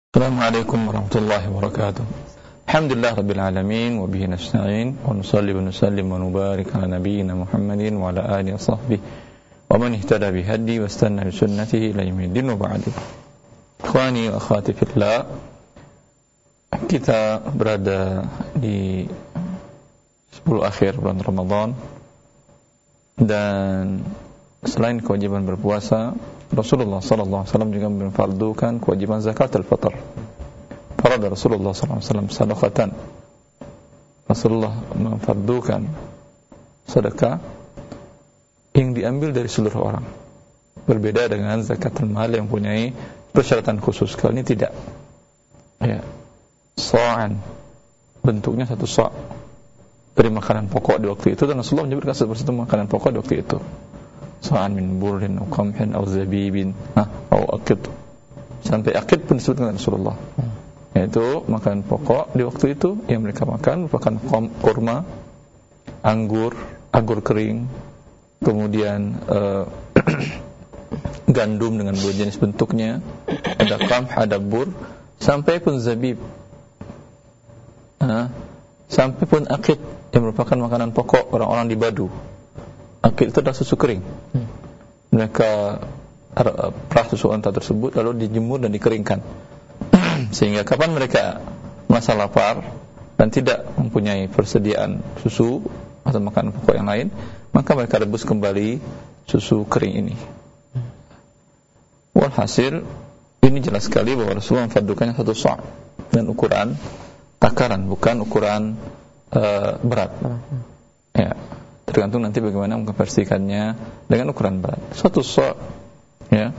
Assalamualaikum warahmatullahi wabarakatuh. Alhamdulillah rabbil alamin wa bihi nasta'in wa nusalli wa nusallim wa nubarik ala nabiyyina Muhammadin wa ala alihi wa sahbihi wa man ihtada bi hadi wa istanna bi sunnatihi ila yaumil wa ba'du. Ikhwani wa akhwati fillah, kita berada di 10 akhir bulan Ramadan, dan selain kewajiban berpuasa, Rasulullah sallallahu alaihi wasallam juga memfardukan kewajiban zakat al-fitr. Farada Rasulullah sallallahu alaihi wasallam sadaqatan. Rasulullah memfardukan sedekah yang diambil dari seluruh orang. Berbeda dengan zakat al-mal yang mempunyai persyaratan khusus. Kali ini tidak. Ya. Sa'an. Bentuknya satu sa' dari makanan pokok di waktu itu, dan Rasulullah menyebutkan seperti itu makanan pokok di waktu itu. Sa'an min burrin atau qamhin atau zabibin atau aqid. Sampai aqid pun disebutkan oleh Rasulullah. Yaitu makanan pokok di waktu itu yang mereka makan merupakan kurma, anggur kering, kemudian gandum dengan dua jenis bentuknya, ada qamh, ada bur, sampai pun zabib, sampai pun aqid yang merupakan makanan pokok orang-orang di Badu. Aqid itu adalah susu kering. Mereka perah susu unta tersebut lalu dijemur dan dikeringkan sehingga kapan mereka merasa lapar dan tidak mempunyai persediaan susu atau makanan pokok yang lain, maka mereka rebus kembali susu kering ini. Walhasil, ini jelas sekali bahwa Rasulullah memfardukannya satu sa' dan ukuran takaran, bukan ukuran berat. Ya, tergantung nanti bagaimana mengkonversikannya dengan ukuran berat. Satu sa', ya,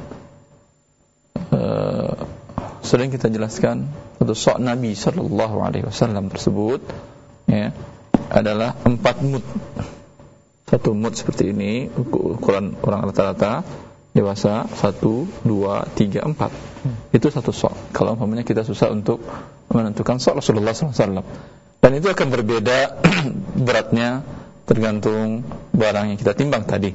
sering kita jelaskan, satu sa' Nabi sallallahu alaihi wasallam tersebut, ya, adalah 4 mud. Satu mud seperti ini, ukuran orang rata-rata dewasa 1, 2, 3, 4. Itu satu sa'. Kalau umpamanya kita susah untuk menentukan sa' Rasulullah sallallahu alaihi wasallam, dan itu akan berbeda beratnya tergantung barang yang kita timbang tadi.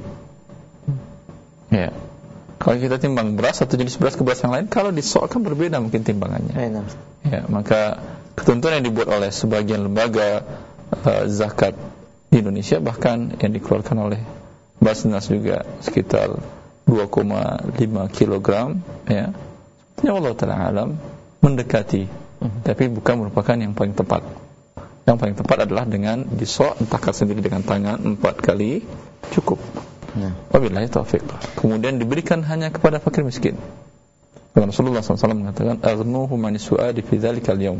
Ya. Kalau kita timbang beras, satu jenis beras ke beras yang lain, kalau disokkan berbeda mungkin timbangannya. Ya, maka ketentuan yang dibuat oleh sebagian lembaga zakat di Indonesia, bahkan yang dikeluarkan oleh Basnas juga sekitar 2,5 kilogram, ya. Ya Allah Ta'ala alam, mendekati, tapi bukan merupakan yang paling tepat. Yang paling tepat adalah dengan disok, takar sendiri dengan tangan 4 kali cukup. Wabillahi taufiq. Kemudian diberikan hanya kepada fakir miskin. Dan Rasulullah SAW mengatakan, "Aghnuhu manis su'adi fi dzalikal yaum."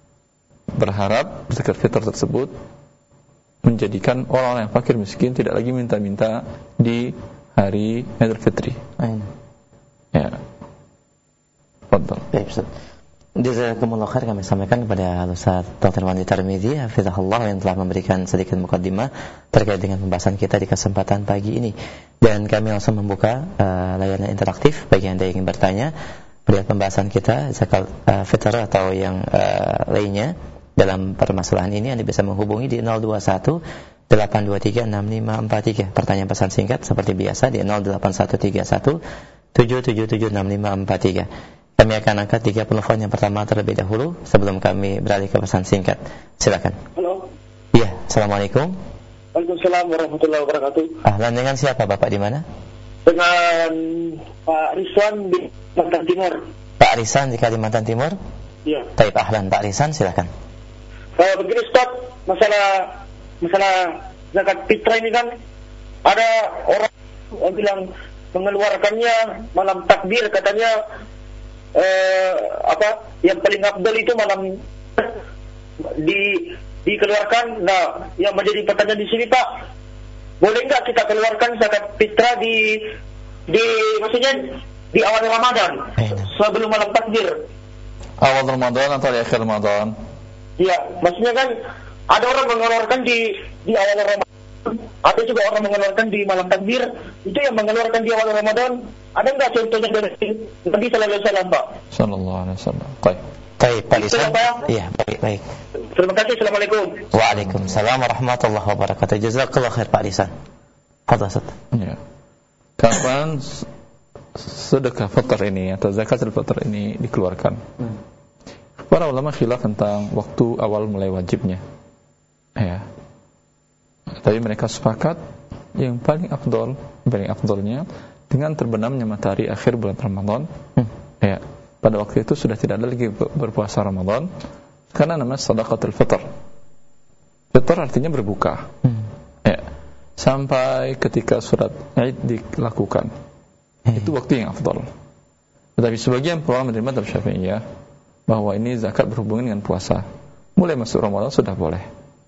Berharap zakat fitrah tersebut menjadikan orang-orang yang fakir miskin tidak lagi minta-minta di hari Idul Fitri. Ya. Fadhal. Baik, Ustaz. Jazakumullah khair, kami sampaikan kepada Ustaz Dr. Wandi Tarmizi hafizahullah yang telah memberikan sedikit mukaddimah terkait dengan pembahasan kita di kesempatan pagi ini. Dan kami langsung membuka layanan interaktif bagi Anda yang ingin bertanya melihat pembahasan kita zakat fitrah atau yang lainnya dalam permasalahan ini. Anda bisa menghubungi di 021 823 6543. Pertanyaan pesan singkat seperti biasa di 08131 777 6543. Kami akan angkat 3 penelpon yang pertama terlebih dahulu sebelum kami beralih ke pesan singkat. Silakan. Halo. Iya, Assalamualaikum. Waalaikumsalam warahmatullahi wabarakatuh. Ahlan, dengan siapa Bapak, di mana? Dengan Pak Rizwan di Kalimantan Timur. Pak Rizwan di Kalimantan Timur? Iya. Baik, ahlan Pak Rizwan, silakan. Begini Ustaz, masalah zakat fitrah ini kan ada orang yang bilang mengeluarkannya malam takbir, katanya yang paling afdal itu malam dikeluarkan. Nah, yang menjadi pertanyaan di sini, Pak, boleh enggak kita keluarkan zakat fitrah di maksudnya di awal Ramadan sebelum malam takbir? Awal Ramadan atau di akhir Ramadan? Iya, maksudnya kan ada orang mengeluarkan di awal Ramadan, ada juga orang mengeluarkan di malam takbir. Itu yang mengeluarkan di awal Ramadan, ada enggak contohnya dari Nabi sallallahu alaihi wasallam, Pak? Sallallahu alaihi wasallam. Baik, Pak Rizwan. Iya, baik. Terima kasih. Assalamualaikum. Waalaikumsalam warahmatullahi wabarakatuh. Jazakallahu khair Pak Rizwan. Fadhal, Ustaz. Ya. Kapan sedekah fitr ini atau zakat al-fitr ini dikeluarkan? Para ulama khilaf tentang waktu awal mulai wajibnya. Ya. Tapi mereka sepakat yang paling afdolnya dengan terbenamnya matahari akhir bulan Ramadan. Ya. Pada waktu itu sudah tidak ada lagi berpuasa Ramadan karena namanya shadaqatul fitr. Fitr artinya berbuka. Ya. Sampai ketika surat Id dilakukan. Itu waktu yang afdal. Tetapi sebagian ulama menerima dari Syafi'iyah bahwa ini zakat berhubungan dengan puasa. Mulai masuk Ramadan sudah boleh.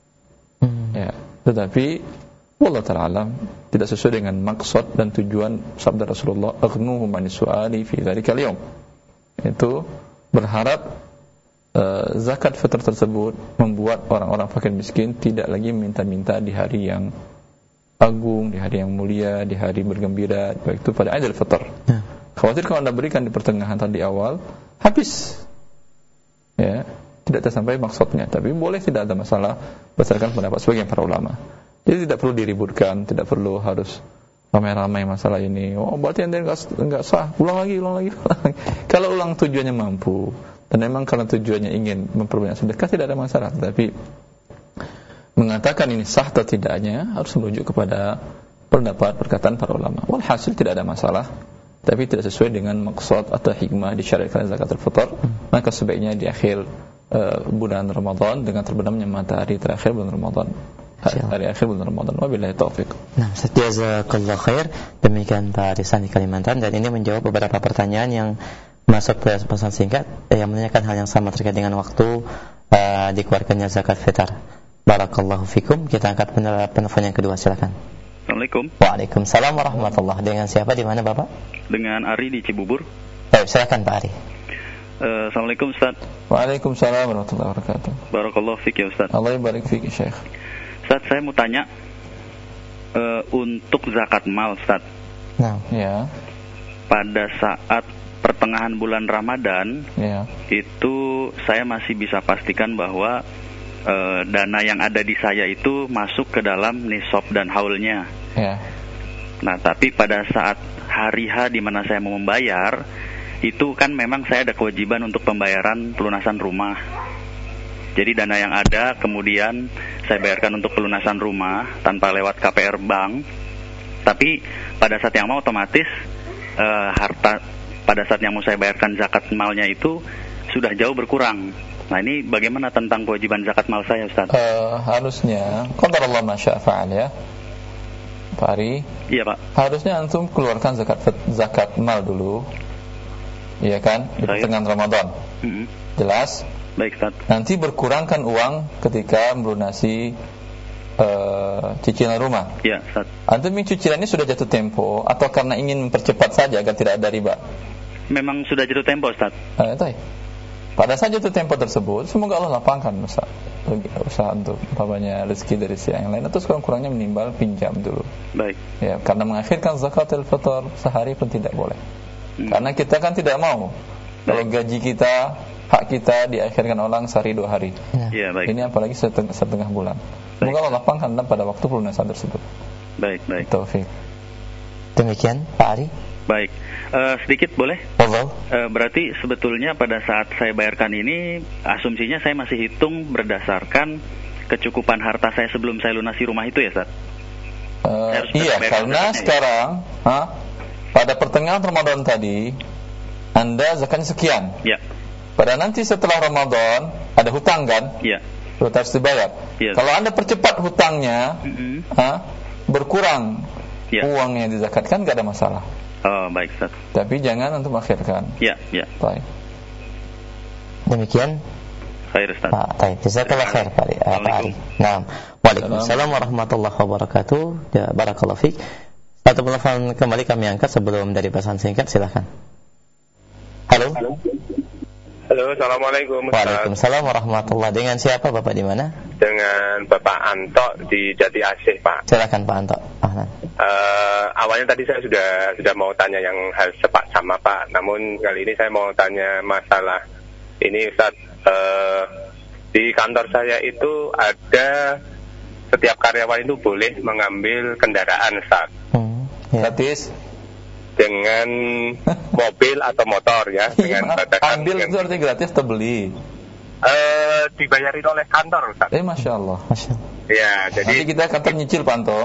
Ya, tetapi wallahu ta'ala alam tidak sesuai dengan maksud dan tujuan sabda Rasulullah, aghnuhum anis su'ali fi dzalikal yaum. Itu berharap zakat fitr tersebut membuat orang-orang fakir miskin tidak lagi minta-minta di hari yang agung, di hari yang mulia, di hari bergembira, baik itu pada Idul Fitr. Khawatir kalau Anda berikan di pertengahan atau di awal, habis. Ya, tidak tersampai maksudnya. Tapi boleh, tidak ada masalah berdasarkan pendapat sebagian para ulama. Jadi tidak perlu diributkan, tidak perlu harus ramai-ramai masalah ini. Oh, berarti Anda enggak sah. Ulang lagi. Kalau ulang tujuannya mampu, dan memang kalau tujuannya ingin memperbanyak sedekah, tidak ada masalah. Tapi mengatakan ini sah atau tidaknya harus merujuk kepada pendapat perkataan para ulama. Walhasil tidak ada masalah, tapi tidak sesuai dengan maksud atau hikmah disyariatkan zakatul fitr. Maka sebaiknya di akhir bulan Ramadan dengan terbenamnya matahari terakhir bulan Ramadan. Hari akhir bulan Ramadan. Wabillahi taufiq. Nah, jazakallahu khair. Demikian Pak Arisan di Kalimantan, dan ini menjawab beberapa pertanyaan yang masuk ke pesan singkat yang menanyakan hal yang sama terkait dengan waktu dikeluarkannya zakat fitr. Barakallahu fikum. Kita angkat penelpon yang kedua, silakan. Assalamualaikum. Waalaikumsalam warahmatullahi. Dengan siapa, di mana Bapak? Dengan Ari di Cibubur. Baik, silakan Pak Ari. Assalamualaikum Ustaz. Waalaikumsalam warahmatullahi wabarakatuh. Barakallahu fik ya Ustaz. Allah barik fik Syekh. Ustaz, saya mau tanya untuk zakat mal Ustaz. Nah, ya. Pada saat pertengahan bulan Ramadan, ya, itu saya masih bisa pastikan bahwa dana yang ada di saya itu masuk ke dalam nisab dan haulnya. Ya. Nah, tapi pada saat hari H di mana saya mau membayar, itu kan memang saya ada kewajiban untuk pembayaran pelunasan rumah. Jadi dana yang ada kemudian saya bayarkan untuk pelunasan rumah tanpa lewat KPR bank. Tapi pada saat yang mau otomatis harta pada saat yang mau saya bayarkan zakat malnya itu sudah jauh berkurang. Nah, ini bagaimana tentang kewajiban zakat mal saya, Ustaz? Harusnya qadarullah ma syaa fa'al ya. Pak Ari? Iya, Pak. Harusnya antum keluarkan zakat mal dulu. Iya kan? Di pertengahan Ramadan. Jelas? Baik, Ustaz. Nanti berkurangkan uang ketika melunasi cicilan rumah. Iya, Ustaz. Antum cicilannya sudah jatuh tempo atau karena ingin mempercepat saja agar tidak ada riba? Memang sudah jatuh tempo, Ustaz. Pada saat jatuh tempo tersebut, semoga Allah lapangkan usaha untuk umpamanya rezeki dari si yang lain, atau sekurang-kurangnya menimbal pinjam dulu. Baik. Ya, karena mengakhirkan zakatul fitr sehari pun tidak boleh. Karena kita kan tidak mau kalau gaji kita, hak kita diakhirkan orang sehari 2 hari. Ya, baik. Ini apalagi setengah bulan. Semoga Allah lapangkan pada waktu pelunasan tersebut. Baik. Taufik. Demikian Pak Ari. Baik, sedikit boleh? Berarti sebetulnya pada saat saya bayarkan ini, asumsinya saya masih hitung berdasarkan kecukupan harta saya sebelum saya lunasi rumah itu ya, Ustaz? Iya, karena sekarang pada pertengahan Ramadan tadi Anda zakatnya sekian. Ya. Pada nanti setelah Ramadan ada hutang kan? Ya. Harus dibayar. Ya. Kalau Anda percepat hutangnya, berkurang uang yang dizakatkan, gak ada masalah. Oh, baik, Ustaz. Tapi jangan untuk mengakhirkan. Ya. Baik. Demikian. Khair, Ustaz. Baik, jazakallahu khair Pak Ari. Naam. Waalaikumsalam warahmatullahi wabarakatuh. Ya, barakallahu fiik. Satu telepon kembali kami angkat sebelum dari pesan singkat, silakan. Halo. Halo, assalamualaikum. Waalaikumsalam warahmatullahi. Dengan siapa Bapak, di mana? Dengan Bapak Anto di Jati Asih, Pak. Silakan Pak Anto. Awalnya tadi saya sudah mau tanya yang hal sama Pak. Namun kali ini saya mau tanya masalah ini, Ustaz. Di kantor saya itu ada setiap karyawan itu boleh mengambil kendaraan, Ustaz. Gratis. Dengan mobil atau motor ya, dengan ambil itu artinya gratis atau beli? dibayarin oleh kantor, Ustaz. Masya Allah. Ya, jadi nanti kita kantor nyicil Pak Anto.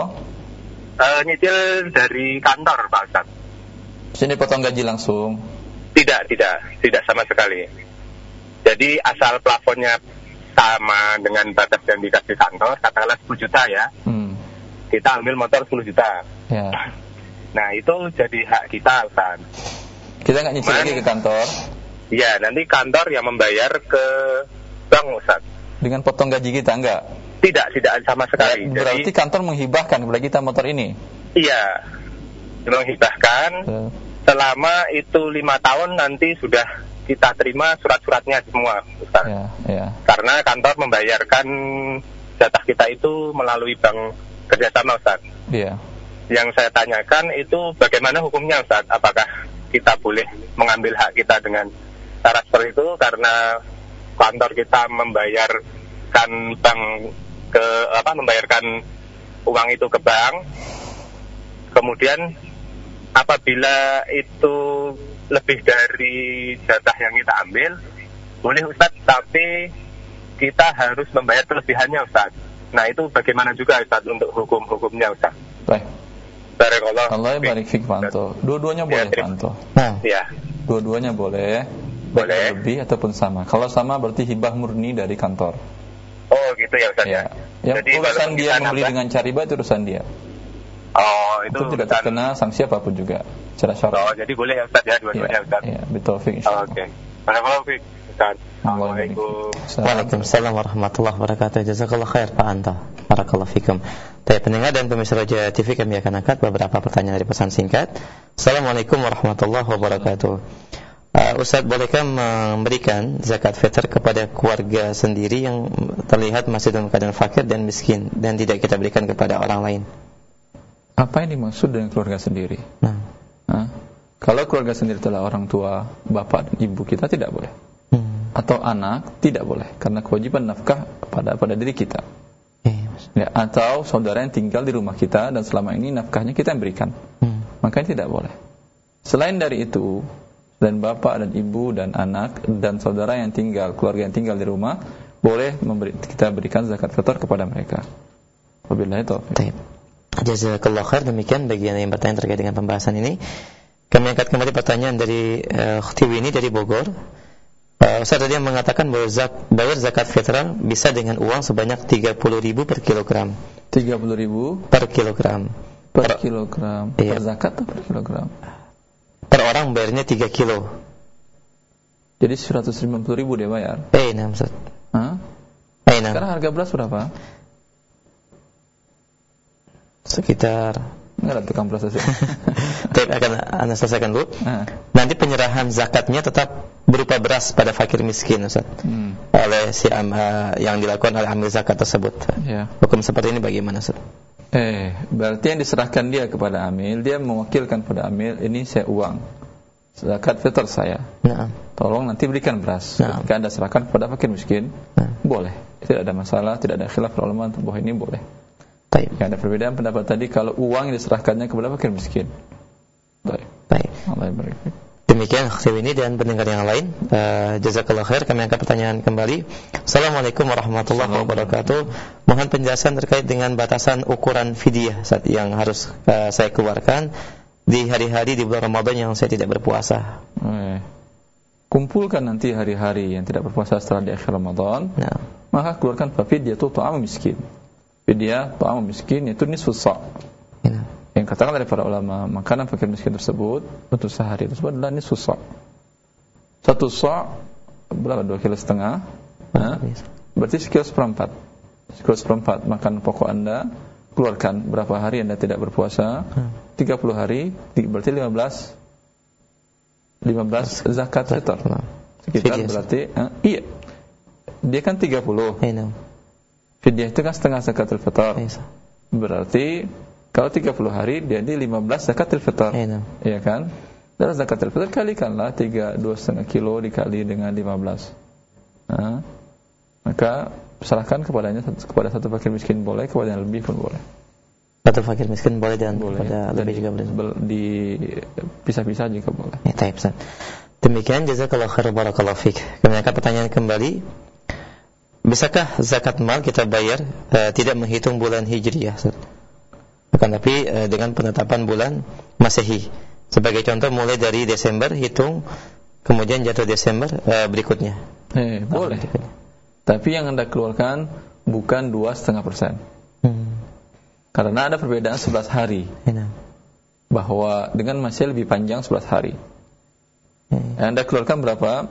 Nyicil dari kantor, Pak Ustaz. Sini potong gaji langsung. Tidak sama sekali. Jadi asal plafonnya sama dengan batas yang dikasih kantor, katakanlah 10 juta ya. Kita ambil motor 10 juta. Ya. Nah, itu jadi hak kita, Ustaz. Kita nggak nyicil lagi ke kantor? Iya, nanti kantor yang membayar ke bank, Ustaz. Dengan potong gaji kita, enggak? Tidak sama sekali. Ya, berarti kantor menghibahkan kepada kita motor ini? Iya, menghibahkan. Selama itu 5 tahun nanti sudah kita terima surat-suratnya semua, Ustaz. Ya. Karena kantor membayarkan jatah kita itu melalui bank kerjasama, Ustaz. Iya. Yang saya tanyakan itu bagaimana hukumnya, Ustaz? Apakah kita boleh mengambil hak kita dengan cara seperti itu karena kantor kita membayarkan membayarkan uang itu ke bank. Kemudian apabila itu lebih dari jatah yang kita ambil, boleh, Ustaz, tapi kita harus membayar kelebihannya, Ustaz. Nah, itu bagaimana juga, Ustaz, untuk hukum-hukumnya, Ustaz? Baik. Barakallah. Allah barik fik, Pak Anto. Dua-duanya boleh, Pak Anto. Ya. Dua-duanya boleh. Boleh. Lebih ataupun sama. Kalau sama berarti hibah murni dari kantor. Oh, gitu ya, Ustaz ya. Yang jadi urusan dia membeli dengan cara riba itu urusan dia. Oh, itu tidak terkena sanksi apapun juga secara syar'i. Oh, jadi boleh ya, Ustaz ya, dua-duanya, Ustaz. Iya, betul fik. Oke. Barakallahu fik, Ustaz. Assalamualaikum. Waalaikumsalam warahmatullahi wabarakatuh. Jazakallah khair Pak Anto. Barakallahu fikum. Dari pendengar dan pemirsa Raja TV, kami akan angkat beberapa pertanyaan dari pesan singkat. Assalamualaikum warahmatullahi wabarakatuh. Ustaz, bolehkah memberikan zakat fitr kepada keluarga sendiri yang terlihat masih dalam keadaan fakir dan miskin dan tidak kita berikan kepada orang lain? Apa yang dimaksud dengan keluarga sendiri? Kalau keluarga sendiri adalah orang tua, bapak dan ibu kita, tidak boleh. Atau anak, tidak boleh, karena kewajiban nafkah pada diri kita. Ya, atau saudara yang tinggal di rumah kita dan selama ini nafkahnya kita yang berikan, makanya tidak boleh. Selain dari itu, dan bapak dan ibu dan anak dan saudara yang tinggal, keluarga yang tinggal di rumah, boleh kita berikan zakat fitr kepada mereka. Wabillahi taufiq. Jazakallah khair. Demikian bagian yang bertanya terkait dengan pembahasan ini. Kami angkat kembali pertanyaan dari Khtiwini dari Bogor. Ustaz tadi yang mengatakan bahwa bayar zakat fitrah bisa dengan uang sebanyak 30.000 per kilogram. 30.000 per kilogram. Per kilogram. Iya. Per zakat atau per kilogram? Per orang bayarnya 3 kilo. Jadi 150.000 dia bayar. Nah, Ustaz. Nah. Sekarang harga beras berapa? Sekitar enggak ada tukang proses. Tapi akan Anda selesaikan dulu. Nanti penyerahan zakatnya tetap berupa beras pada fakir miskin, Ustaz. Oleh yang dilakukan oleh amil zakat tersebut. Ya. Hukum seperti ini bagaimana, Ustaz? Berarti yang diserahkan dia kepada amil, dia mewakilkan pada amil, ini saya uang zakat fitr saya. Tolong nanti berikan beras. Ketika Anda serahkan kepada fakir miskin, boleh. Tidak ada masalah, tidak ada khilaf ulama bahwa ini boleh. Tidak ada perbedaan pendapat tadi kalau uang yang diserahkannya kepada fakir miskin. Baik. Allah berkati. Demikian ini dan pendengar yang lain. Jazakallah khair. Kami angkat pertanyaan kembali. Assalamualaikum warahmatullahi wabarakatuh. Mohon penjelasan terkait dengan batasan ukuran fidyah saat yang harus saya keluarkan di hari-hari di bulan Ramadan yang saya tidak berpuasa. Kumpulkan nanti hari-hari yang tidak berpuasa setelah di akhir Ramadan. Maka keluarkan fidyah itu ta'am miskin. Fidyah ta'am miskin itu nisfu sa'. Yang katakan dari para ulama, makanan fakir miskin tersebut untuk sehari tersebut adalah nisfu sa'. 1 sa' berapa? 2,5 kilo. Berarti 1,4 kilo. 1,4 kilo makan pokok Anda. Keluarkan berapa hari Anda tidak berpuasa? 30 hari, berarti 15 zakat fitr. Sekitar berarti iya. Dia kan 30. Fidyah itu kan setengah zakatul fitr. Berarti kalau 30 hari dia di 15 zakatul fitr. Iya kan? Dan zakatul fitr kalikanlah 2,5 kilo dikali dengan 15. Maka serahkan kepada satu fakir miskin boleh, kepada yang lebih pun boleh. Satu fakir miskin boleh dan kepada lebih juga boleh. Dipisah-pisah juga boleh. Demikian jazakallahu khairan barakallahu fik. Kami akan pertanyaan kembali. bisakah zakat mal kita bayar tidak menghitung bulan Hijriah? Akan tapi dengan penetapan bulan Masehi. Sebagai contoh, mulai dari Desember hitung, kemudian jatuh Desember berikutnya. Boleh. Tapi yang Anda keluarkan bukan 2,5%. Karena ada perbedaan 11 hari. Bahwa dengan masih lebih panjang 11 hari. Anda keluarkan berapa?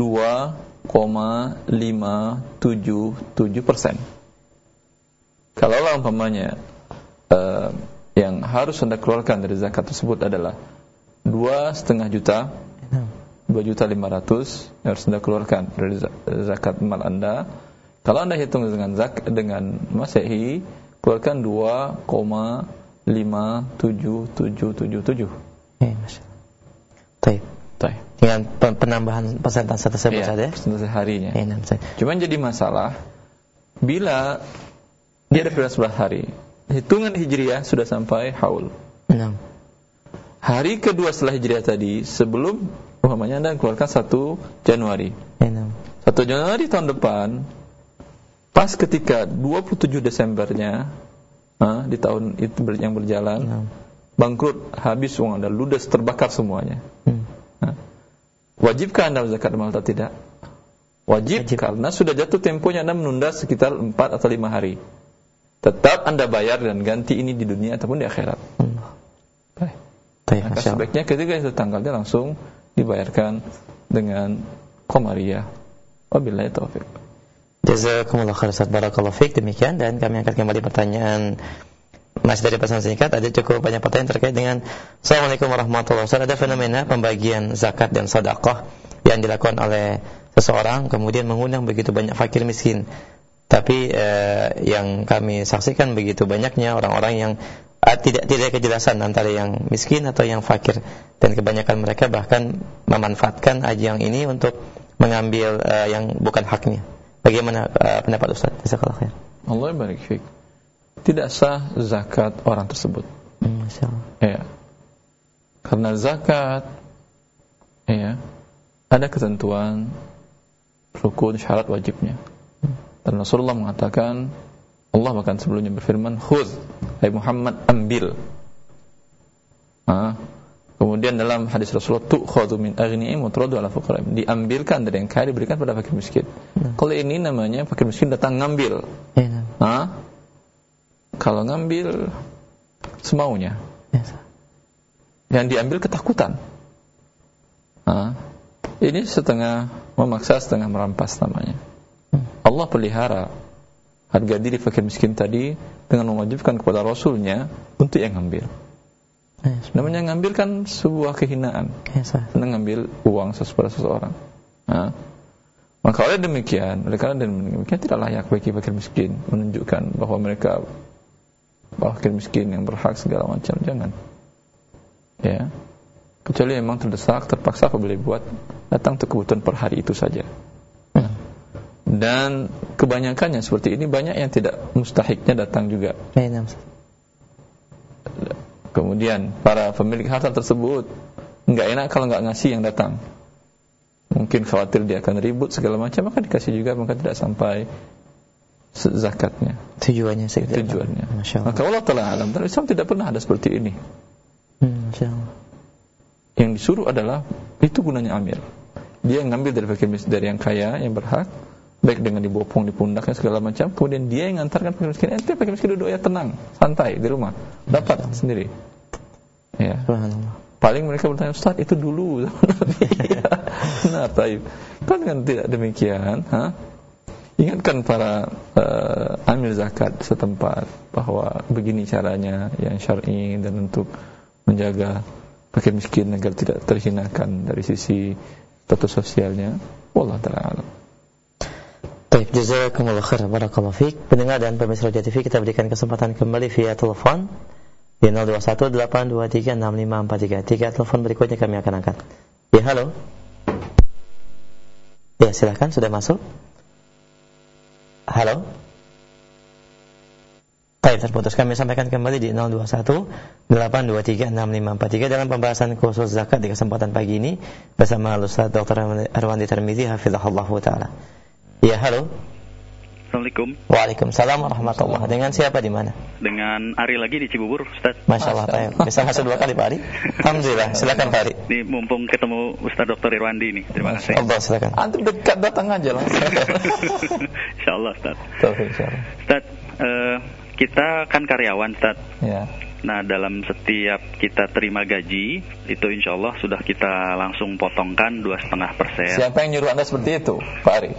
2,577%. Kalau umpamanya yang harus Anda keluarkan dari zakat tersebut adalah 2,5 juta, 2.500.000 yang harus Anda keluarkan dari zakat mal Anda. Kalau Anda hitung dengan Masehi, keluarkan 2,57777. Baik. Dengan penambahan persentase tersebut saja. Persentase harinya. Cuman jadi masalah bila dia ada perbedaan 11 hari. Hitungan Hijriah sudah sampai haul. Hari kedua setelah Hijriah tadi, sebelum umpamanya Anda keluarkan 1 Januari. 1 Januari tahun depan, pas ketika 27 Desembernya di tahun itu yang berjalan, bangkrut, habis uang Anda, ludes, terbakar semuanya. Wajibkah Anda zakat mal atau tidak? Wajib, karena sudah jatuh temponya Anda menunda sekitar 4 atau 5 hari. Tetap Anda bayar dan ganti ini di dunia ataupun di akhirat. Maka sebaiknya ketika itu tanggalnya langsung dibayarkan dengan Qamariyah. Wabillahi taufiq. Jazakumullah khair Ustaz, barakallahu fiik. Demikian, dan kami angkat kembali pertanyaan masih dari pesan singkat. Ada cukup banyak pertanyaan terkait dengan Assalamualaikum warahmatullahi wabarakatuh. Ada fenomena pembagian zakat dan sedekah yang dilakukan oleh seseorang, kemudian mengundang begitu banyak fakir miskin. Tapi yang kami saksikan begitu banyaknya orang-orang yang tidak kejelasan antara yang miskin atau yang fakir, dan kebanyakan mereka bahkan memanfaatkan ajang ini untuk mengambil yang bukan haknya. Bagaimana pendapat Ustaz? Jazakallahu khair. Allah barik fiik. Tidak sah zakat orang tersebut. Masyaallah. Ya. Karena zakat ada ketentuan rukun, syarat, wajibnya. Dan Rasulullah mengatakan, Allah bahkan sebelumnya berfirman, "Khudz, hai Muhammad, ambil." Kemudian dalam hadis Rasulullah, "Tu'khadhu min aghniyahim wa turaddu 'ala fuqara'ihim." Diambilkan dari yang kaya, diberikan pada fakir miskin. Kalau ini namanya fakir miskin datang ngambil. Kalau ngambil semaunya. Yang diambil ketakutan. Ini setengah memaksa, setengah merampas namanya. Allah pelihara harga diri fakir miskin tadi dengan mewajibkan kepada Rasulnya untuk yang ngambil. Namanya ngambil kan sebuah kehinaan. Ngambil uang pada seseorang. Maka oleh karena demikian tidak layak bagi fakir miskin menunjukkan bahwa mereka fakir miskin yang berhak segala macam. Jangan. Ya. Kecuali memang terdesak, terpaksa apabila buat datang untuk kebutuhan per hari itu saja. Dan kebanyakannya seperti ini, banyak yang tidak mustahiknya datang juga. Kemudian para pemilik harta tersebut enggak enak kalau enggak ngasih yang datang. Mungkin khawatir dia akan ribut segala macam, maka dikasih juga, maka tidak sampai zakatnya. Tujuannya. Maka Allah Ta'ala alam, Islam tidak pernah ada seperti ini. Yang disuruh adalah itu gunanya amil. Dia ngambil dari fakir miskin, dari yang kaya yang berhak, baik dengan dibopong di pundaknya segala macam, kemudian dia yang ngantarkan fakir miskin. Fakir miskin duduk ya tenang, santai di rumah, dapat sendiri. Ya. Paling mereka bertanya, Ustaz itu dulu zaman Nabi. Nah, taib. Kan tidak demikian, Ingatkan para amil zakat setempat bahwa begini caranya yang syar'i dan untuk menjaga fakir miskin agar tidak terhinakan dari sisi status sosialnya. Wallahu ta'ala alam. Baik, jazakumullah khair, barakallahu fiik. Pendengar dan pemirsa Roja TV, kita berikan kesempatan kembali via telepon di 0218236543. Telepon berikutnya kami akan angkat. Ya, halo. Ya, silakan, sudah masuk. Halo. Baik, terputus. Kami sampaikan kembali di 0218236543 dalam pembahasan khusus zakat di kesempatan pagi ini bersama Ustaz Dr. Arwandi Tirmizi hafizahullah taala. Ya, halo. Assalamualaikum. Waalaikumsalam warahmatullahi wabarakatuh. Dengan siapa di mana? Dengan Ari lagi di Cibubur, Ustaz. Masya Allah, bisa masuk 2 kali Pak Ari. Alhamdulillah, silakan Pak Ari. Ini mumpung ketemu Ustaz Dr. Irwandi nih. Terima kasih. Allah, silakan. Antum dekat, datang aja langsung. Insyaallah, Ustaz. Insyaallah. Ustaz, kita kan karyawan, Ustaz. Ya. Nah, dalam setiap kita terima gaji, itu insya Allah sudah kita langsung potongkan 2,5%. Siapa yang nyuruh Anda seperti itu, Pak Ari?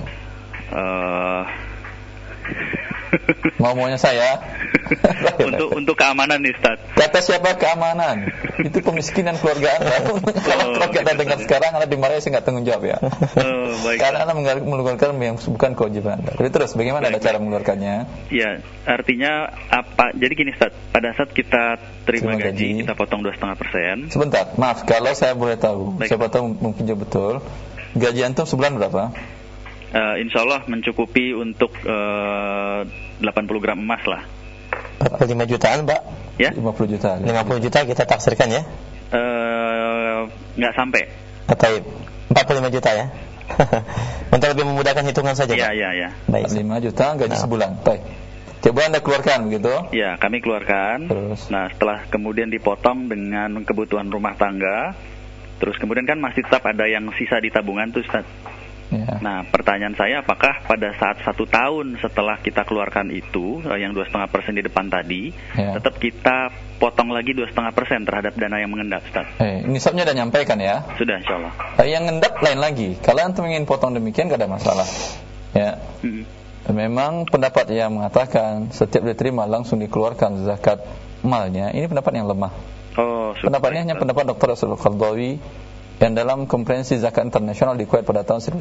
Maunya saya. untuk keamanan nih, Ustaz. Kata siapa keamanan? Itu pemiskinan keluarga Anda. Kalau kita dengar sekarang Anda dimarahi, saya nggak tanggung jawab ya. Baik. Karena Anda mengeluarkan yang bukan kewajiban Anda. Tapi terus, bagaimana ada cara mengeluarkannya? Ya, artinya apa? Jadi gini, Ustaz. Pada saat kita terima gaji, kita potong 2,5%. Sebentar, maaf, kalau saya boleh tahu, siapa tahu mungkin jauh betul. Gaji antum sebulan berapa? Insya Allah mencukupi untuk 80 gram emas lah. 45 jutaan Pak? Ya? 50 juta. 50 juta kita taksirkan ya? Nggak sampai. Atau 45 juta ya? Untuk lebih memudahkan hitungan saja Pak? Ya. Baik. 5 juta gaji sebulan. Baik. Coba Anda keluarkan begitu? Ya, kami keluarkan. Terus? Nah, setelah kemudian dipotong dengan kebutuhan rumah tangga, terus kemudian kan masih tetap ada yang sisa di tabungan tuh, Ustaz. Ya. Nah, pertanyaan saya, apakah pada saat 1 tahun setelah kita keluarkan itu, yang 2,5% di depan tadi, tetap kita potong lagi 2,5% terhadap dana yang mengendap, Ustaz? Nisabnya sudah nyampaikan ya? Sudah, insya Allah. Yang mengendap lain lagi. Kalau antum ingin potong demikian, tidak ada masalah. Ya. Memang pendapat yang mengatakan setiap diterima langsung dikeluarkan zakat malnya, ini pendapat yang lemah. Pendapatnya hanya pendapat Dr. Rasul Qardawi yang dalam konferensi zakat internasional di Kuwait pada tahun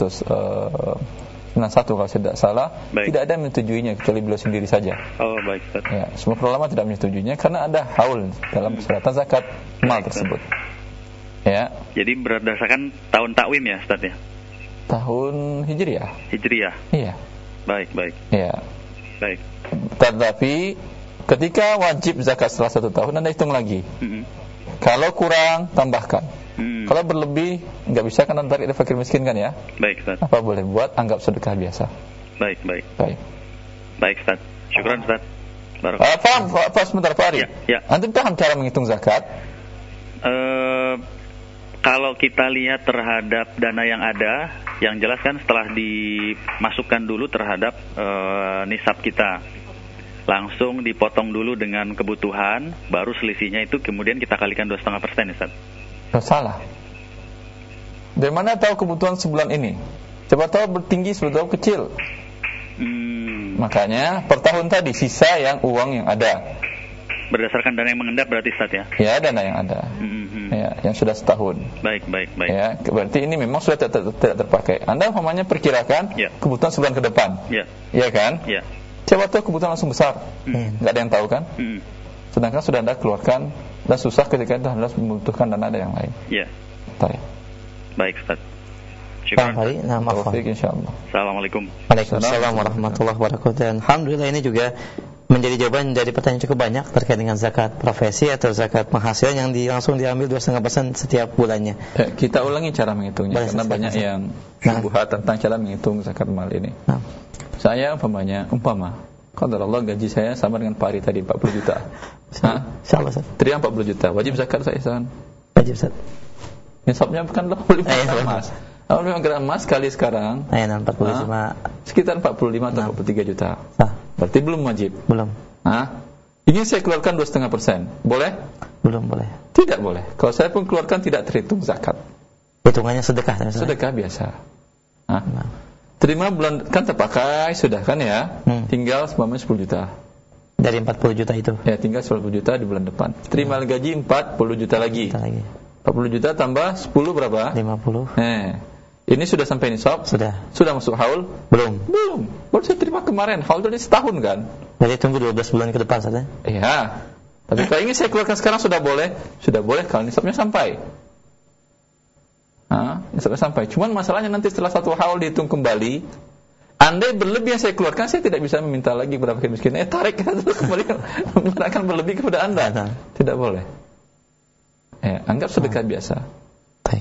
1991 kalau saya tidak salah. Baik. Tidak ada yang menyetujuinya kecuali beliau sendiri saja. Baik, Ustaz. Ya, semua ulama tidak menyetujuinya karena ada haul dalam persyaratan zakat mal tersebut. Ya. Jadi berdasarkan tahun takwim ya, Ustaz ya? Tahun Hijriah. Iya. Baik. Ya. Baik. Tetapi ketika wajib zakat setelah 1 tahun, Anda hitung lagi. Kalau kurang, tambahkan. Kalau berlebih, nggak bisa kan tarik dari fakir miskin kan ya? Baik, Ustaz. Apa boleh buat, anggap sedekah biasa. Baik, Ustaz. Syukran, Ustaz. Paham sebentar Pak Ari? Ya. Antum paham cara menghitung zakat? Kalau kita lihat terhadap dana yang ada, yang jelas kan setelah dimasukkan dulu terhadap nisab kita, langsung dipotong dulu dengan kebutuhan, baru selisihnya itu kemudian kita kalikan 2,5%, Ustaz. Salah. Dari mana tahu kebutuhan sebulan ini? Coba tahu bertinggi, coba tahu kecil. Makanya per tahun tadi sisa uang yang ada. Berdasarkan dana yang mengendap berarti, Ustaz ya? Ya, dana yang ada. Ya, yang sudah setahun. Baik. Ya, berarti ini memang sudah tidak terpakai. Anda umpamanya perkirakan kebutuhan sebulan ke depan. Iya kan? Ya. Coba tahu kebutuhan langsung besar. Enggak ada yang tahu kan? Sedangkan sudah Anda keluarkan dan susah ketika Anda harus membutuhkan dana ada yang lain. Iya. Baik, Ustaz. Syukran. Insyaallah. Assalamualaikum. Waalaikumsalam warahmatullahi wabarakatuh. Dan alhamdulillah ini juga menjadi jawaban dari pertanyaan cukup banyak terkait dengan zakat profesi atau zakat penghasilan yang langsung diambil 2,5% setiap bulannya. Kita ulangi cara menghitungnya karena banyak yang syubhat tentang cara menghitung zakat mal ini. Saya umpama qadarullah gaji saya sama dengan Pak Ari tadi 40 juta. Insyaallah, Ustaz. Terima 40 juta. Wajib zakat saya, Ustaz. Wajib, Ustaz. Nisabnya bukan 85 gram emas. 85 gram emas kali sekarang 45 sekitar 45 atau 43 juta. Berarti belum wajib. Belum. Ingin saya keluarkan 2,5%. Boleh? Belum boleh. Tidak boleh. Kalau saya pun keluarkan tidak terhitung zakat. Hitungannya sedekah. Sedekah biasa. Terima bulan kan terpakai sudah kan ya? Tinggal 10 juta. Dari 40 juta itu. Ya, tinggal 10 juta di bulan depan. Terima gaji 40 juta lagi. 40 juta tambah 10 berapa? 50. Ini sudah sampai nisab? Sudah masuk haul? Belum. Baru saya terima kemarin. Haul tadi setahun kan? Jadi tunggu 12 bulan ke depan saja. Iya. Tapi kalau ingin saya keluarkan sekarang sudah boleh kalau nisabnya sampai. Nisabnya sampai. Cuman masalahnya nanti setelah 1 haul dihitung kembali. Andai berlebih yang saya keluarkan, saya tidak bisa meminta lagi kepada fakir miskin. Tarik kembali menyerahkan berlebih kepada Anda. Tidak boleh. Anggap sedekah biasa.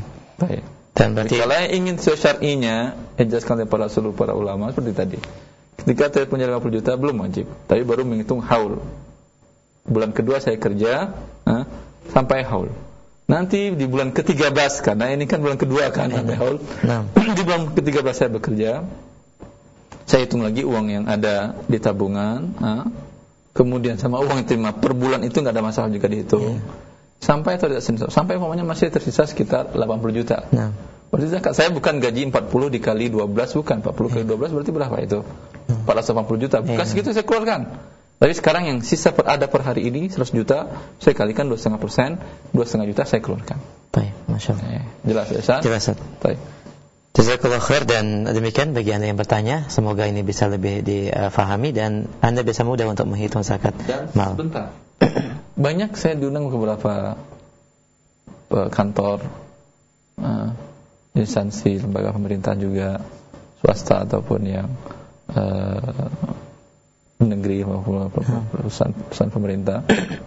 Baik. Dan berarti kalau ingin syar'inya, jelaskan kepada seluruh para ulama seperti tadi. Ketika saya punya 50 juta belum wajib, tapi baru menghitung haul. Bulan kedua saya kerja sampai haul. Nanti di bulan ke-13, karena ini kan bulan kedua kan sampai haul. Di bulan ke-13 saya bekerja, saya hitung lagi uang yang ada di tabungan, kemudian sama uang yang terima per bulan itu nggak ada masalah juga dihitung. Sampai atau tidak tersisa, sampai umpamanya masih tersisa sekitar 80 juta. Berarti zakat saya bukan gaji 40 dikali 12, bukan 40 kali 12 berarti berapa itu? 480 juta. Bukan segitu saya keluarkan. Tapi sekarang yang sisa ada per hari ini 100 juta, saya kalikan 2,5%, 2,5 juta saya keluarkan. Baik, masyaallah. Jelas ya, Ustaz? Jelas. Baik. Jazakallahu khair, dan demikian bagi Anda yang bertanya, semoga ini bisa lebih difahami dan Anda bisa mudah untuk menghitung zakat mal. Sebentar. Banyak saya diundang ke beberapa kantor instansi lembaga pemerintah juga, swasta ataupun yang negeri maupun perusahaan pemerintah,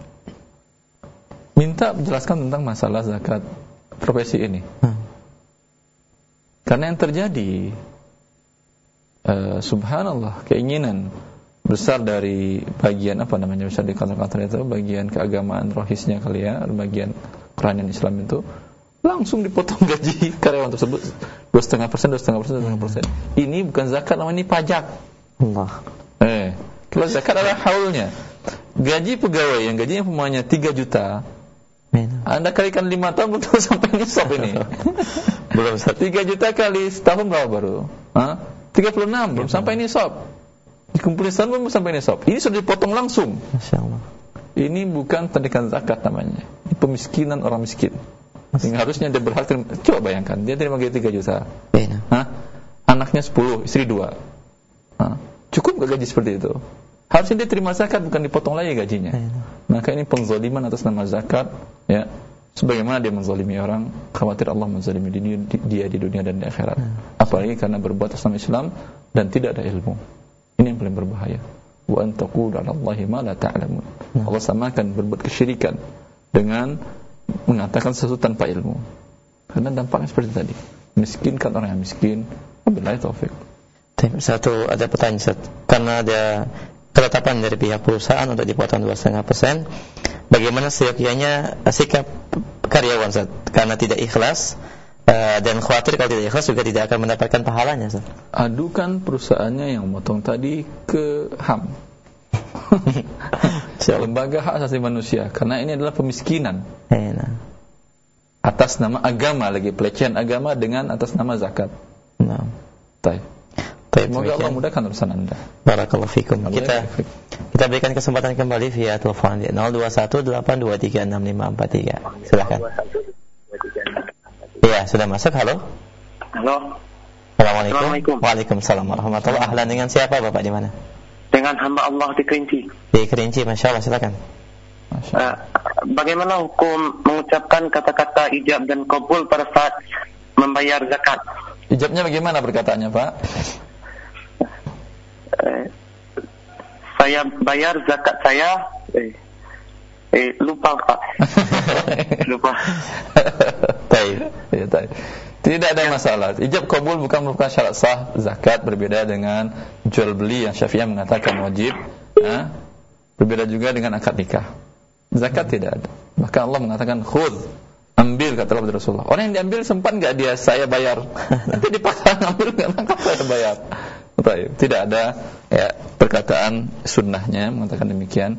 minta menjelaskan tentang masalah zakat profesi ini. Karena yang terjadi, subhanallah, keinginan besar dari bagian besar di kantor-kantor itu, bagian keagamaan rohisnya kali ya, bagian kerajaan Islam itu, langsung dipotong gaji karyawan tersebut 2,5%. Ini bukan zakat, namanya ini pajak. Allah. Kalau zakat adalah haulnya. Gaji pegawai yang gajinya pemanya 3 juta, Anda kalikan 5 tahun betul sampai nisab ini. Belum 3 juta kali setahun berapa baru? 36, belum sampai nisab. Dikumpulin setahun belum sampai nisab. Ini sudah dipotong langsung. Masyaallah. Ini bukan tarikan zakat namanya. Ini pemiskinan orang miskin. Yang harusnya dia berhak terima. Coba bayangkan, dia terima gaji 3 juta. Anaknya 10, istri 2. Cukup gak gaji seperti itu? Harusnya dia terima zakat, bukan dipotong lagi gajinya. Maka ini penzaliman atas nama zakat, ya. Sebagaimana dia menzalimi orang, khawatir Allah menzalimi dia di dunia dan di akhirat. Apalagi karena berbuat atas nama Islam dan tidak ada ilmu. Ini yang paling berbahaya. Wa an taqulu 'ala Allahi ma la ta'lamun. Allah samakan berbuat kesyirikan dengan mengatakan sesuatu tanpa ilmu. Karena dampaknya seperti tadi, miskinkan orang yang miskin. Wabillahi taufik. Satu, ada pertanyaan, Ustaz. Karena ada ketetapan dari pihak perusahaan untuk dipotong 2,5%, bagaimana seyogyanya sikap karyawan, Ustaz? Karena tidak ikhlas dan khawatir kalau tidak ikhlas juga tidak akan mendapatkan pahalanya, Ustaz. Adukan perusahaannya yang memotong tadi ke HAM. Lembaga Hak Asasi Manusia, karena ini adalah pemiskinan. Atas nama agama, lagi pelecehan agama dengan atas nama zakat. Semoga Allah mudahkan urusan Anda. Barakallahu fikum. Kita berikan kesempatan kembali via telepon di 0218236543. Silakan. Iya, sudah masuk. Halo. Assalamualaikum. Waalaikumsalam warahmatullahi wabarakatuh. Ahlan, dengan siapa Bapak, di mana? Dengan hamba Allah di Kerinci. Di Kerinci, Masya Allah, silakan. Bagaimana hukum mengucapkan kata-kata ijab dan qabul pada saat membayar zakat? Ijabnya bagaimana perkataannya, Pak? Saya bayar zakat saya lupa, Pak. Lupa. Tidak ada masalah. Ijab qabul bukan merupakan syarat sah zakat, berbeda dengan jual beli yang Syafi'iyah mengatakan wajib. Berbeda juga dengan akad nikah. Zakat tidak ada. Bahkan Allah mengatakan khudh, ambil, kata Rasulullah. Orang yang diambil sempat enggak dia saya bayar. Nanti dipaksa ngambil enggak nangkap saya bayar. Tidak ada perkataan sunnahnya mengatakan demikian.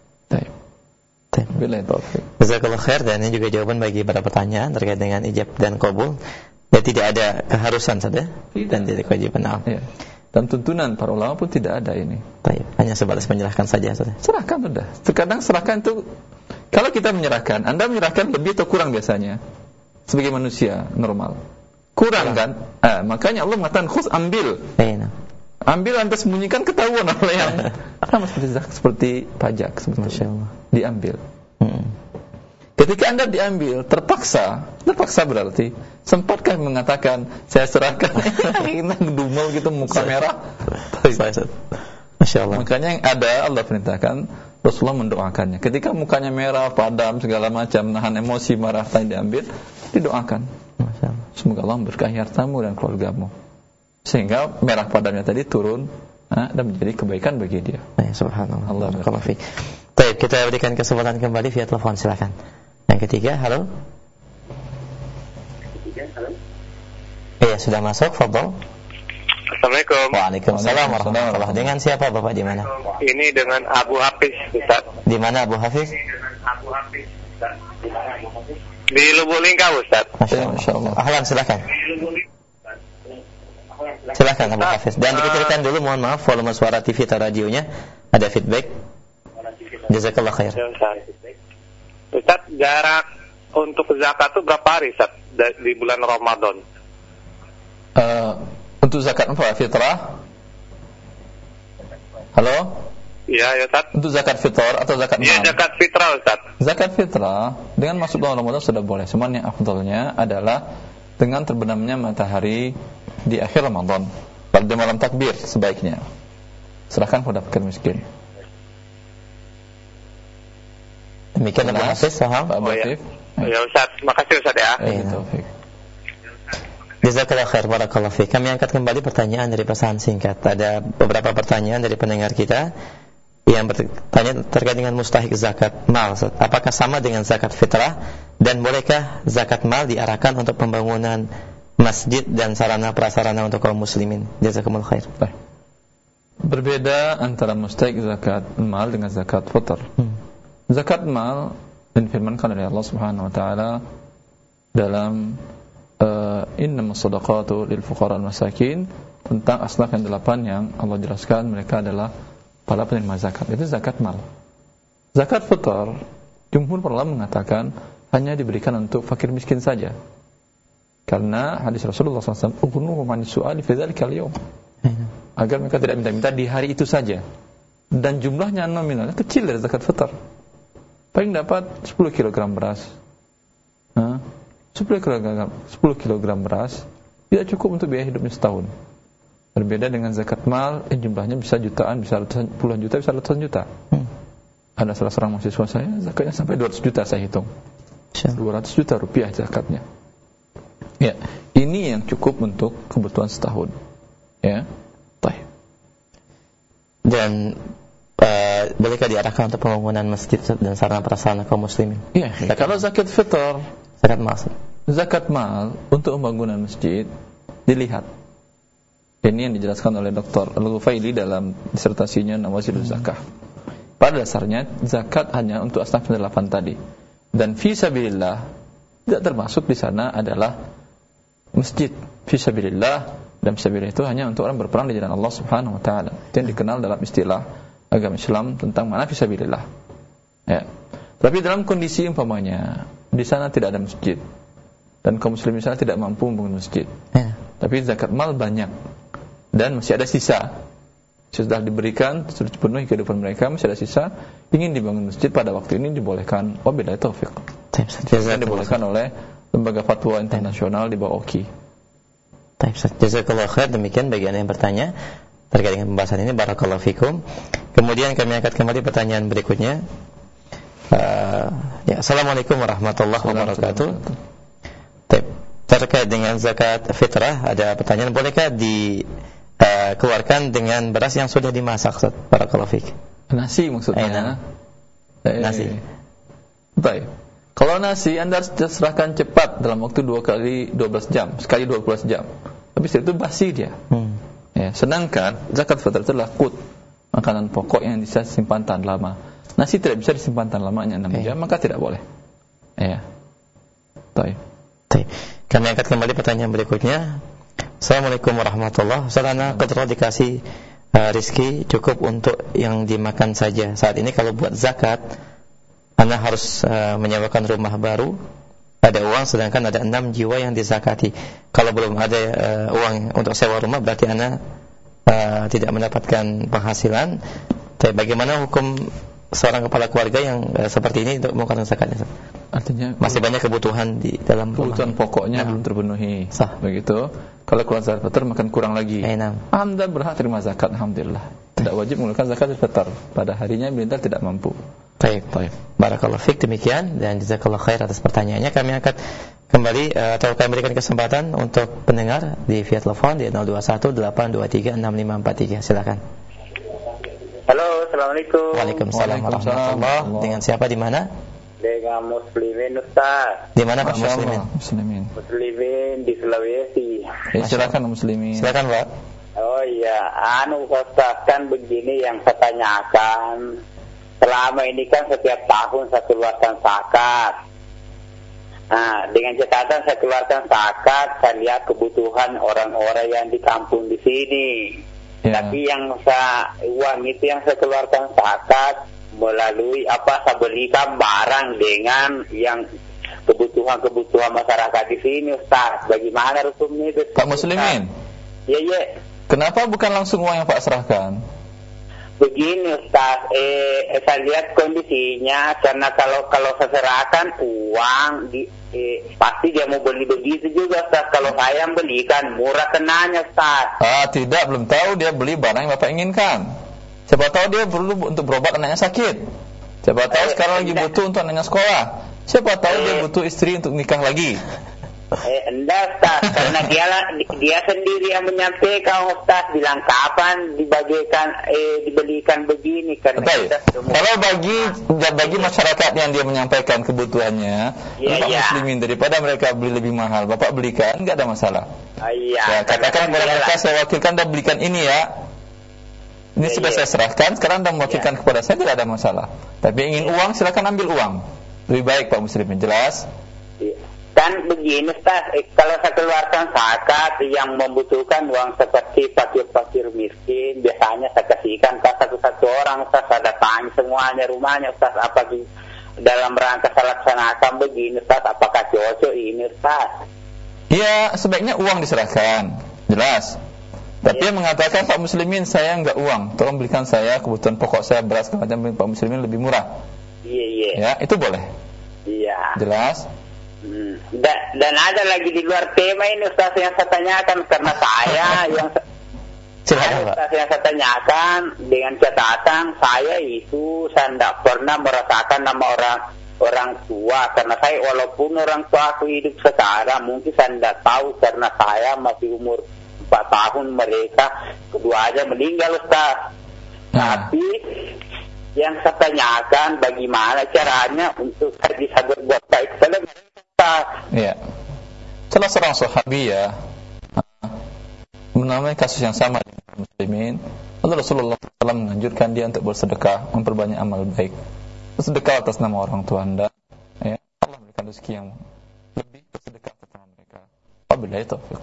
Bila taufik. Jazakallahu khair, dan ini juga jawaban bagi para pertanyaan terkait dengan ijab dan qabul. Ya, tidak ada keharusan saja dan tidak kewajiban. Dan tuntunan para ulama pun tidak ada ini. Hanya sebatas menyerahkan saja. Serahkan sudah. Terkadang serahkan itu, kalau kita menyerahkan, Anda menyerahkan lebih atau kurang biasanya sebagai manusia normal? Kurang kan? Makanya Allah mengatakan khudz, ambil. Ambil, Anda sembunyikan, ketahuan oleh yang sama seperti pajak sebetulnya. Diambil. Ketika Anda diambil, terpaksa berarti sempatkah mengatakan saya serahkan? Kita ngedumel gitu, muka merah. Masya Allah. Makanya yang ada, Allah perintahkan Rasulullah mendoakannya. Ketika mukanya merah, padam, segala macam, nahan emosi, marah, tadi diambil, didoakan. Semoga Allah memberkahi hartamu dan keluargamu, sehingga merah padamnya tadi turun dan menjadi kebaikan bagi dia. Subhanallah. Allah barakallahu fiik. Baik, kita berikan kesempatan kembali via telepon, silakan. Yang ketiga, halo. Iya, sudah masuk, fadhol. Assalamualaikum. Waalaikumsalam warahmatullahi wabarakatuh. Dengan siapa Bapak, di mana? Ini dengan Abu Hafiz, Ustaz. Di mana Abu Hafiz? Di Lubuk Linggau, Ustaz. Masya Allah. Ahlan, silakan. Silakan Abu Hafiz. Dan dikecilkan dulu, mohon maaf, volume suara TV atau radionya. Ada feedback. Jazakallah khair. Ustaz, jarak untuk zakat itu berapa hari, Ustaz, di bulan Ramadan? Untuk zakat apa? Fitrah? Halo? Iya, ya, Ustaz. Untuk zakat fitrah atau zakat mal? Iya, zakat fitrah, Ustaz. Zakat fitrah dengan masuk bulan Ramadan sudah boleh. Cuman yang afdalnya adalah dengan terbenamnya matahari di akhir Ramadan, pada malam takbir sebaiknya. Serahkan kepada fakir miskin. Demikian Abu Hafiz, paham? Abu Hafiz. Ya, Ustaz. Makasih, Ustaz, ya. Jazakallah khair, barakallahu fiik. Kami angkat kembali pertanyaan dari pesan singkat. Ada beberapa pertanyaan dari pendengar kita yang bertanya terkait dengan mustahik zakat mal. Apakah sama dengan zakat fitrah, dan bolehkah zakat mal diarahkan untuk pembangunan masjid dan sarana prasarana untuk kaum muslimin? Jazakumullah khair. Berbeda antara mustahik zakat mal dengan zakat fitr. Zakat mal difirmankan oleh Allah Subhanahu wa taala dalam innamas shadaqatu lil fuqara wal masakin, tentang asnaf yang 8 yang Allah jelaskan mereka adalah para penerima zakat. Itu zakat mal. Zakat fitr, jumhur ulama mengatakan hanya diberikan untuk fakir miskin saja. Karena hadis Rasulullah SAW, "Ughnuhum 'ani su'ali fi dzalikal yawm." Agar mereka tidak minta-minta di hari itu saja. Dan jumlahnya nominalnya kecil dari zakat fitr. Paling dapat 10 kg beras. 10 kg beras tidak cukup untuk biaya hidupnya setahun. Berbeda dengan zakat mal, jumlahnya bisa jutaan, bisa puluhan juta, bisa ratusan juta. Ada salah seorang mahasiswa saya, zakatnya sampai 200 juta saya hitung. 200 juta rupiah zakatnya. Ya, ini yang cukup untuk kebutuhan setahun. Ya, baik. Dan bolehkah diarahkan untuk pembangunan masjid dan sarana prasarana kaum muslimin? Iya, kalau zakat fitr, zakat mal untuk pembangunan masjid dilihat. Ini yang dijelaskan oleh Dr. Al-Ghufaili dalam disertasinya Nawaziluz Zakah. Pada dasarnya zakat hanya untuk asnaf 8 tadi. Dan fi sabilillah tidak termasuk di sana adalah masjid. Fi sabilillah, dan fi sabilillah itu hanya untuk orang berperang di jalan Allah Subhanahu wa taala. Itu yang dikenal dalam istilah agama Islam tentang mana fi sabilillah. Ya. Tapi dalam kondisi umpamanya di sana tidak ada masjid dan kaum muslimin di sana tidak mampu membangun masjid. Tapi zakat mal banyak dan masih ada sisa. Sudah diberikan, sudah dipenuhi kehidupan mereka, masih ada sisa, ingin dibangun masjid pada waktu ini dibolehkan. Wabillahi taufik. Dibolehkan oleh lembaga fatwa internasional di bawah OKI. Jazakallahu khair. Demikian bagi Anda yang bertanya terkait dengan pembahasan ini, barakallahu fikum. Kemudian kami angkat kembali pertanyaan berikutnya. Assalamualaikum warahmatullahi wabarakatuh. Terkait dengan zakat fitrah, ada pertanyaan, bolehkah dikeluarkan dengan beras yang sudah dimasak? Barakallahu fiik. Nasi maksudnya. Nasi. Baik. Kalau nasi Anda harus serahkan cepat dalam waktu 2 kali 12 jam, sekali 12 jam. Habis itu basi dia. Ya, sedangkan zakat fitrah itu adalah qut, makanan pokok yang bisa disimpan tahan lama. Nasi tidak bisa disimpan tahan lamanya 6 jam, maka tidak boleh. Ya. Baik. Kami angkat kembali pertanyaan berikutnya. Assalamualaikum warahmatullahi wabarakatuh. Sarana kebetulan dikasih rizki cukup untuk yang dimakan saja. Saat ini kalau buat zakat, Anda harus menyewakan rumah baru, ada uang, sedangkan ada 6 jiwa yang dizakati. Kalau belum ada uang untuk sewa rumah, berarti Anda tidak mendapatkan penghasilan. Tapi bagaimana hukum seorang kepala keluarga yang seperti ini untuk mengeluarkan zakatnya? Artinya masih banyak kebutuhan di dalam kebutuhan rumah. Pokoknya belum terpenuhi. Sah. Begitu. Kalau keluar zakat fitrah makan kurang lagi. Anda berhak terima zakat, alhamdulillah. Tidak wajib mengeluarkan zakat fitrah pada harinya bila tidak mampu. Baik. Barakallahu fiik, demikian dan jazakallahu khair atas pertanyaannya. Kami akan kembali atau kami berikan kesempatan untuk pendengar di via telepon di 0218236543. Silakan. Halo, assalamualaikum. Waalaikumsalam warahmatullahi wabarakatuh. Dengan siapa di mana? Dengan Muslimin Ustaz. Di mana Pak Muslimin? Muslimin di Sulawesi. Silakan Muslimin. Silakan Pak. Oh iya, Ustaz, kan begini yang saya tanyakan. Selama ini kan setiap tahun saya keluarkan zakat. Nah, dengan catatan saya keluarkan zakat, saya lihat kebutuhan orang-orang yang di kampung di sini. Tapi yang uang itu yang saya keluarkan zakat melalui saya belikan barang dengan yang kebutuhan masyarakat di sini, Ustaz. Bagaimana hukumnya itu? Pak Muslimin. Iya. Kenapa bukan langsung uang yang Pak serahkan? Begini Ustaz, saya lihat kondisinya, karena kalau saya serahkan uang, pasti dia mau beli begitu juga Ustaz. Kalau saya belikan murah kenanya Ustaz. Tidak, belum tahu dia beli barang yang Bapak inginkan. Siapa tahu dia perlu untuk berobat anaknya sakit. Siapa tahu sekarang lagi butuh untuk anaknya sekolah. Siapa tahu dia butuh istri untuk nikah lagi. Enggak Ustaz, karena dia sendiri yang menyampaikan Ustaz, bilang kapan dibelikan begini. Karena kalau bagi masyarakat yang dia menyampaikan kebutuhannya, Bapak Muslimin, daripada mereka beli lebih mahal, Bapak belikan, enggak ada masalah. Katakan kepada mereka, saya wakilkan dan belikan ini ya. Ini sudah saya serahkan, sekarang Anda mewakilkan kepada saya, tidak ada masalah. Tapi ingin uang, silakan ambil uang. Lebih baik Pak Muslimin, jelas? Kan begini Ustaz, kalau saya keluarkan zakat yang membutuhkan uang seperti fakir-fakir miskin, biasanya saya kasihkan ke satu-satu orang Ustaz, saya datangi semuanya rumahnya Ustaz, apa dalam rangka saya laksanakan begini Ustaz, apakah cocok ini Ustaz? Ya, sebaiknya uang diserahkan, jelas. Tapi yang mengatakan Pak Muslimin, saya enggak uang, tolong belikan saya kebutuhan pokok saya, beras, macam Pak Muslimin lebih murah. Ya, itu boleh. Iya. Jelas. Dan ada lagi di luar tema ini Ustaz yang saya tanyakan, karena yang saya tanyakan dengan catatan saya tidak pernah merasakan nama orang tua, karena saya walaupun orang tua aku hidup sekarang mungkin saya tidak tahu, karena saya masih umur 4 tahun, mereka kedua aja meninggal Ustaz. Tapi yang saya tanyakan, bagaimana caranya untuk saya bisa berbuat baik saja. Ya, salah seorang sahabi ya mengalami kasus yang sama dengan Muslimin. Lalu Rasulullah SAW menganjurkan dia untuk bersedekah, memperbanyak amal baik. Bersedekah atas nama orang tua Anda, ya, Allah memberikan rezeki yang lebih, bersedekah atas nama mereka. Wabillahi taufiq.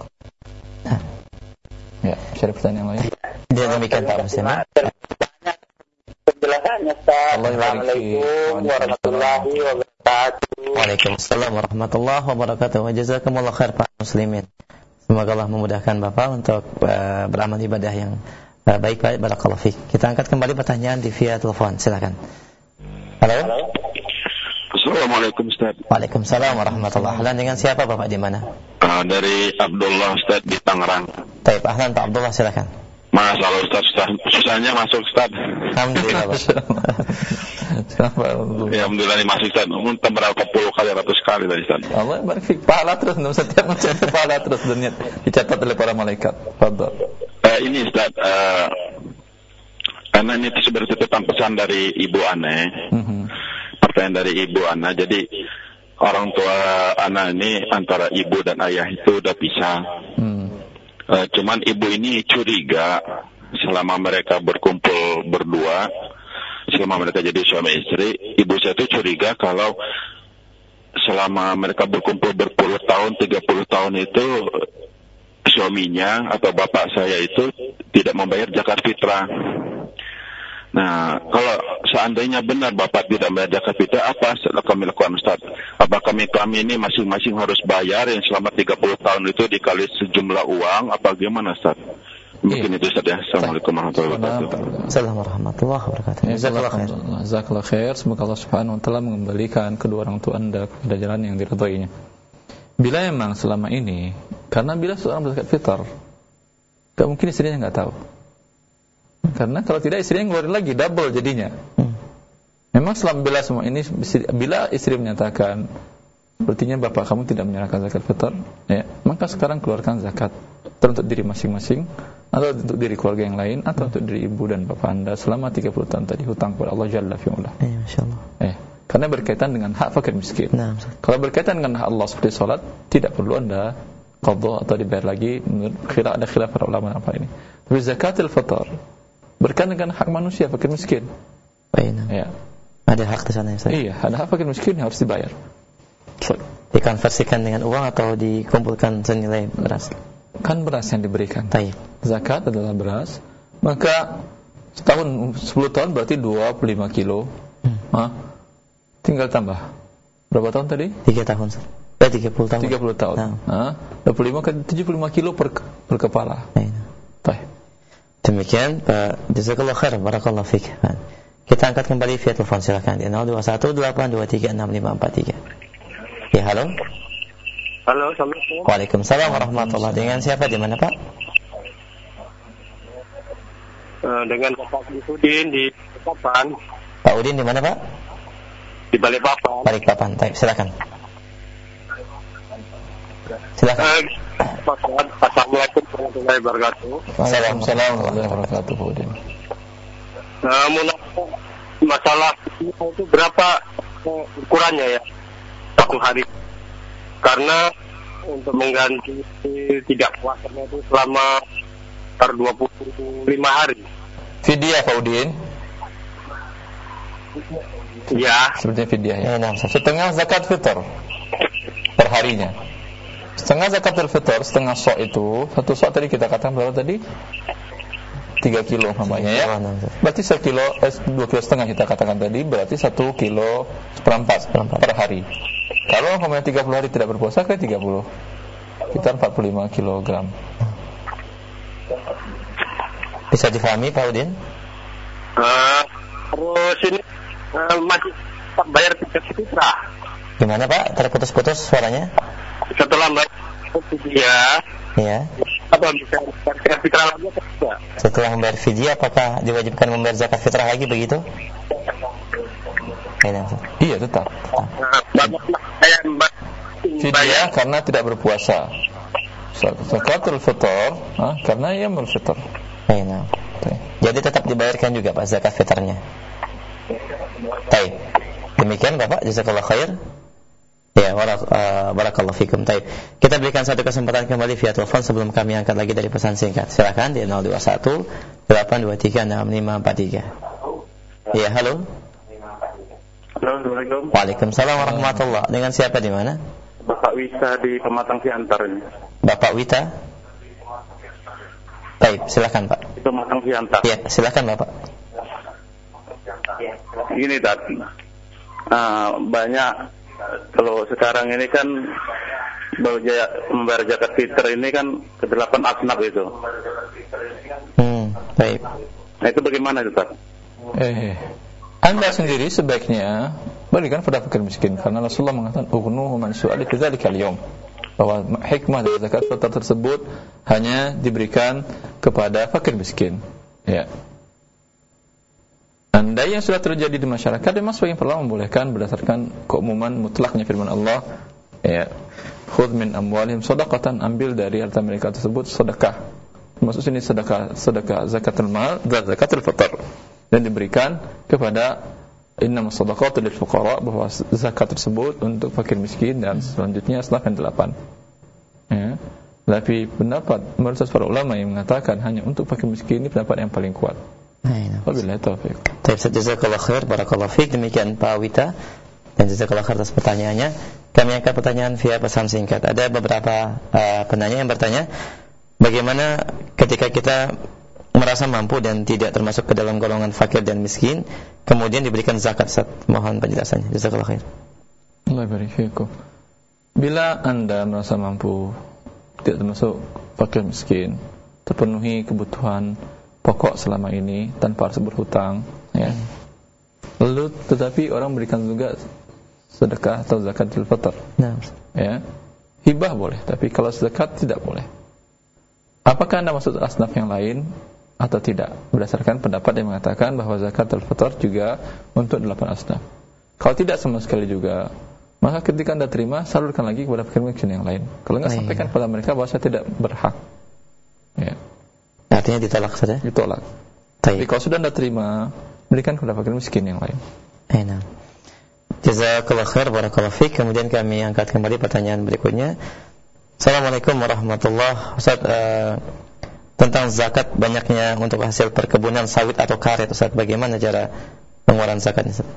Ya, ada pertanyaan lain? Dia demikian Pak Muslimin. Penjelasannya Ustaz. Assalamualaikum warahmatullahi wabarakatuh. Waalaikumsalam warahmatullahi wabarakatuh. Jazakumullah khair Pak Muslimin. Semoga Allah memudahkan Bapak untuk beramal ibadah yang baik. Barakallahu fiik. Kita angkat kembali pertanyaan di via telepon. Silakan. Halo. Assalamualaikum Ustaz. Waalaikumsalam warahmatullahi wabarakatuh. Dengan siapa Bapak di mana? Dari Abdullah Ustaz di Tangerang. Baik, ahlan Pak Abdullah, silakan. Masalah Ustaz, susahnya masuk Ustaz. Alhamdulillah. Ya, alhamdulillah ini masuk Ustaz. Entah berapa puluh kali, ratus kali tadi Ustaz. Allah barik fik, pahala terus, setiap mencapai pahala terus dunia dicatat oleh para malaikat. Fadhal. Ini Ustaz, karena ini sebenarnya tentang pesan dari Ibu Ana. Pertanyaan dari Ibu Ana. Jadi orang tua Ana ini antara ibu dan ayah itu udah pisah. Cuman ibu ini curiga selama mereka berkumpul berdua, selama mereka jadi suami istri, ibu saya itu curiga kalau selama mereka berkumpul berpuluh tahun, 30 tahun itu suaminya atau bapak saya itu tidak membayar zakat fitrah. Nah, kalau seandainya benar bapak tidak membayar zakat fitrah, apa kami lakukan Ustaz? Apa kami ini masing-masing harus bayar yang selama 30 tahun itu dikali sejumlah uang, apa gimana Ustaz? Mungkin itu Ustaz ya. Assalamualaikum warahmatullahi wabarakatuh. Assalamualaikum warahmatullahi wabarakatuh. Jazakallah khair. Semoga Allah Subhanahu wa taala mengembalikan kedua orang tua Anda kepada jalan yang diridhoinya. Bila memang selama ini, karena bila seorang berzakat fitrah, enggak mungkin istrinya enggak tahu. Karena kalau tidak istrinya ngeluarin lagi double jadinya. Memang Memang bila semua ini, bila istri menyatakan berartinya bapak kamu tidak menyerahkan zakat fitrah, ya, maka sekarang keluarkan zakat untuk diri masing-masing, atau untuk diri keluarga yang lain, atau untuk diri ibu dan bapak anda selama 30 tahun tadi hutang kepada Allah Jalla fi'ula. Masyaallah. Karena berkaitan dengan hak fakir miskin. Nah, kalau berkaitan dengan hak Allah seperti salat, tidak perlu anda qadha atau dibayar lagi. Ada khilaf para ulama apa ini. Tapi zakatul fitr berkaitan dengan hak manusia fakir miskin. Ya. Ada hak di sana ya, Ustaz? Iya, ada hak fakir miskin yang harus dibayar. Dikonversikan dengan uang atau dikumpulkan senilai beras? Kan beras yang diberikan. Taib. Zakat adalah beras, maka setahun 10 tahun berarti 25 kilo. Tinggal tambah. Berapa tahun tadi? 3 tahun. 30 tahun. 30 tahun. 25 ke 75 kilo per kepala. Baik. Demikian Pak, jazakallahu khair, barakallahu fiik. Kita angkat kembali via telepon, silakan di 0218236543. Ya, halo. Halo, Assalamualaikum. Waalaikumsalam warahmatullahi wabarakatuh. Dengan siapa, di mana Pak? Dengan Bapak Udin di Balikpapan. Pak Udin di mana Pak? Di Balikpapan. Balikpapan, baik, silakan. Silakan. Assalamualaikum warahmatullahi wabarakatuh. Waalaikumsalam warahmatullahi wabarakatuh, Pak Udin. Masalah itu berapa ukurannya ya satu hari? Karena untuk mengganti tidak puasanya itu selama 25 hari. Fidyah, Pak Udin? Ya. Sepertinya fidyah ya. Setengah zakat fitr per harinya. Setengah zakat fitr, setengah sok itu, satu sok tadi kita katakan berapa tadi? 3 kilo namanya ya. Berarti 2 kilo setengah kita katakan tadi, berarti 1 kilo seperempat per hari. Kalau umpamanya 30 hari tidak berpuasa, ke 30 sekitar 45 kilogram. Bisa difahami Pak Udin? Terus ini masih bayar zakat fitrah. Gimana Pak? Terputus-putus suaranya? Setelah bayar fidyah, ya. apa bisa zakat fitrah lagi atau tidak? Setelah membayar fidyah, apakah diwajibkan membayar zakat fitrah lagi begitu? Iya, tetap. Fidyah karena tidak berpuasa. Zakatul fitr karena ia berfitr. Jadi tetap dibayarkan juga Pak zakat fitrnya. Baik. Demikian Bapak, jazakallahu khair. Ya, barakallahu fikum. Baik. Kita berikan satu kesempatan kembali via telepon sebelum kami angkat lagi dari pesan singkat. Silakan di 021 823 6543. Ya, halo. Assalamualaikum. Waalaikumsalam warahmatullahi. Dengan siapa, di mana? Bapak Wita di Pematang Siantar ini. Bapak Wita. Baik, silakan Pak. Di Pematang Siantar. Ya, silakan Bapak. Gini Tat, banyak kalau sekarang ini kan membayar zakat fitr ini kan ke-8 asnaf itu. Baik. Nah itu bagaimana itu Tat? Anda sendiri sebaiknya berikan pada fakir miskin, karena Rasulullah mengatakan ughnuhu man su'ali fi dzalikal yaum, bahwa hikmah dari zakat fitrah tersebut hanya diberikan kepada fakir miskin. Ya. Andai yang sudah terjadi di masyarakat, memang sebagian ulama membolehkan berdasarkan keumuman mutlaknya firman Allah, ya, khudh min amwalihim shadaqatan, ambil dari harta mereka tersebut sedekah. Maksud sini sedekah zakatul mal dan zakatul fitr, dan diberikan kepada innamas shadaqatu lil fuqara, bahwa zakat tersebut untuk fakir miskin, dan selanjutnya setelah 8. Ya. Tapi pendapat menurut para ulama yang mengatakan hanya untuk fakir miskin ini pendapat yang paling kuat. Wabillahi taufiq. Jazakallahu khair, barakallahu fiik. Demikian Pak Wita, dan jazakallahu khair atas pertanyaannya. Kami angkat pertanyaan via pesan singkat. Ada beberapa penanya yang bertanya, bagaimana ketika kita merasa mampu dan tidak termasuk ke dalam golongan fakir dan miskin, kemudian diberikan zakat? Mohon penjelasannya. Jazakallahu khair. Allah barik fiikum. Bila Anda merasa mampu, tidak termasuk fakir miskin, terpenuhi kebutuhan pokok selama ini tanpa harus berhutang, ya. Lalu tetapi orang berikan juga sedekah atau zakatul fitr. Ya. Hibah boleh, tapi kalau zakat tidak boleh. Apakah Anda maksud asnaf yang lain? atau tidak, berdasarkan pendapat yang mengatakan bahwa zakatul fitr juga untuk 8 asnaf. Kalau tidak sama sekali juga, maka ketika Anda terima, salurkan lagi kepada fakir miskin yang lain. Kalau enggak, sampaikan kepada mereka bahwa saya tidak berhak. Ya. Artinya ditolak saja? Ditolak. Tapi kalau sudah Anda terima, berikan kepada fakir miskin yang lain. Enak. Jazakallahu khair, barakallahu fiik. Kemudian kami angkat kembali pertanyaan berikutnya. Assalamualaikum warahmatullahi wabarakatuh. Tentang zakat banyaknya untuk hasil perkebunan sawit atau karet, Ustaz, bagaimana cara pengeluaran zakatnya, Ustaz?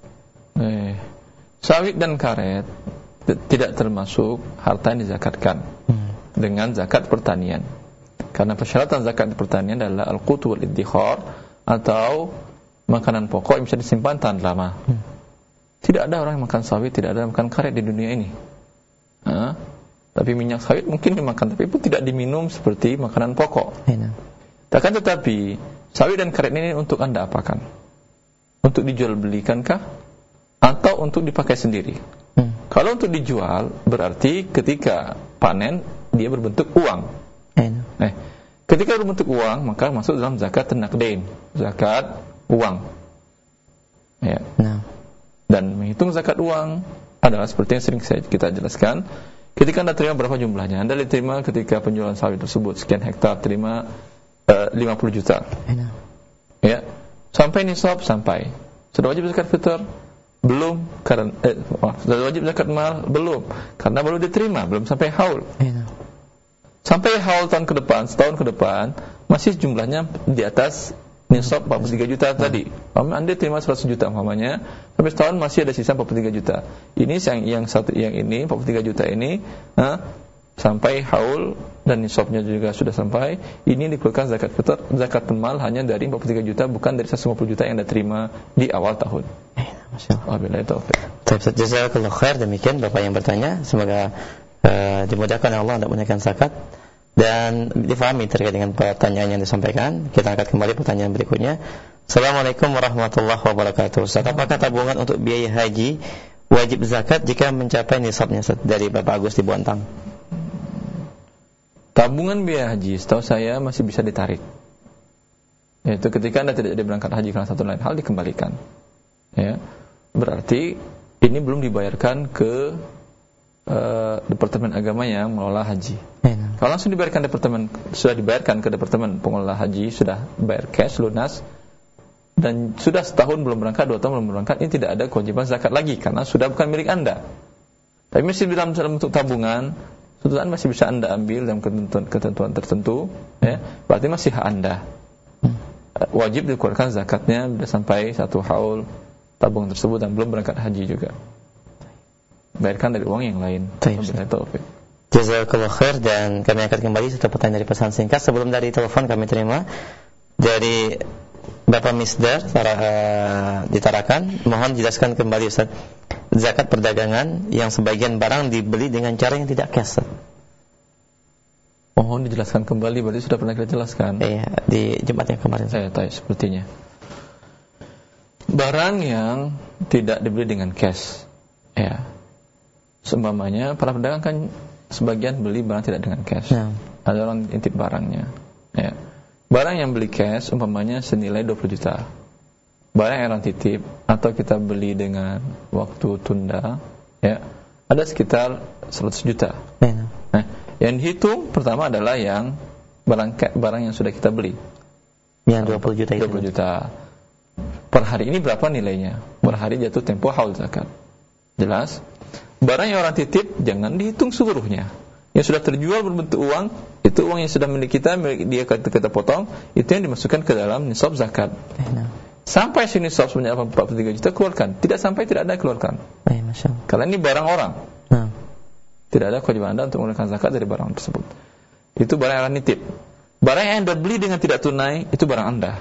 Sawit dan karet tidak termasuk harta yang dizakatkan dengan zakat pertanian. Karena persyaratan zakat pertanian adalah al-qutu wal iddikhar, atau makanan pokok yang bisa disimpan tahan lama. Tidak ada orang yang makan sawit, tidak ada yang makan karet di dunia ini. Tapi minyak sawit mungkin dimakan, tapi pun tidak diminum seperti makanan pokok. Akan tetapi sawit dan karet ini untuk Anda apakan? Untuk dijual belikan kah? Atau untuk dipakai sendiri? Kalau untuk dijual, berarti ketika panen dia berbentuk uang. Ketika berbentuk uang, maka masuk dalam zakat an-naqdain, zakat uang. Ya. Dan menghitung zakat uang adalah seperti yang sering kita jelaskan. Ketika Anda terima berapa jumlahnya? Anda diterima ketika penjualan sawit tersebut sekian hektar, terima 50 juta. Ya. Sampai nisab, sampai. Sudah wajib zakat fitr? Belum. Sudah wajib zakat mal? Belum. Karena baru diterima, belum sampai haul. Sampai haul tahun ke depan, setahun ke depan, masih jumlahnya di atas nisab 43 juta tadi. Anda terima 100 juta umpamanya, sampai setahun masih ada sisa 43 juta. Ini yang ini 43 juta ini sampai haul dan nisabnya juga sudah sampai, ini dikeluarkan zakat fitr, zakat mal hanya dari 43 juta, bukan dari 150 juta yang Anda terima di awal tahun. Masyaallah. Wabillahi taufiq. Jazakallahu khair. Demikian Bapak yang bertanya, semoga dimudahkan Allah untuk menunaikan zakat dan difahami terkait dengan pertanyaan yang disampaikan. Kita angkat kembali pertanyaan berikutnya. Assalamualaikum warahmatullahi wabarakatuh. Ustaz, apakah tabungan untuk biaya haji wajib zakat jika mencapai nisabnya, Ustaz? Dari Bapak Agus di Bontang. Tabungan biaya haji, setahu saya masih bisa ditarik. Yaitu ketika Anda tidak jadi berangkat haji karena satu lain hal, dikembalikan. Ya. Berarti ini belum dibayarkan ke Departemen Agama yang mengelola haji. Kalau langsung sudah dibayarkan ke Departemen Pengelola Haji, sudah bayar cash lunas, dan sudah setahun belum berangkat, 2 tahun belum berangkat, ini tidak ada kewajiban zakat lagi karena sudah bukan milik Anda. Tapi masih dalam bentuk tabungan, tabungan masih bisa Anda ambil dalam ketentuan tertentu, ya, berarti masih hak Anda. Wajib dikeluarkan zakatnya sudah sampai 1 haul tabungan tersebut dan belum berangkat haji juga. Bayarkan dari uang yang lain. Jazakallahu khair. Dan kami akan kembali satu pertanyaan dari pesan singkat. Sebelum dari telepon kami terima dari Bapak Misdar di Tarakan. Mohon jelaskan kembali, Ustaz, zakat perdagangan yang sebagian barang dibeli dengan cara yang tidak cash. Mohon dijelaskan kembali, berarti sudah pernah kita jelaskan. Iya, di Jumat yang kemarin. Saya tahu sepertinya. Barang yang tidak dibeli dengan cash, ya. Seumpamanya para pedagang kan sebagian beli barang tidak dengan cash. Ada orang intip barangnya. Ya. Barang yang beli cash umpamanya senilai 20 juta. Barang yang orang titip atau kita beli dengan waktu tunda, ya, ada sekitar 100 juta. Nah, yang dihitung pertama adalah yang barang yang sudah kita beli. Yang 20 juta itu. 20 juta. Per hari ini berapa nilainya? Per hari jatuh tempo haul zakat. Jelas? Barang yang orang titip jangan dihitung seluruhnya. Yang sudah terjual berbentuk uang, itu uang yang sudah milik kita, dia kita potong, itu yang dimasukkan ke dalam nisab zakat. Sampai sini nisab sebanyak 43 juta keluarkan. Tidak sampai tidak ada keluarkan. Karena ini barang orang. Tidak ada kewajiban Anda untuk mengeluarkan zakat dari barang tersebut. Itu barang yang orang nitip. Barang yang Anda beli dengan tidak tunai, itu barang Anda.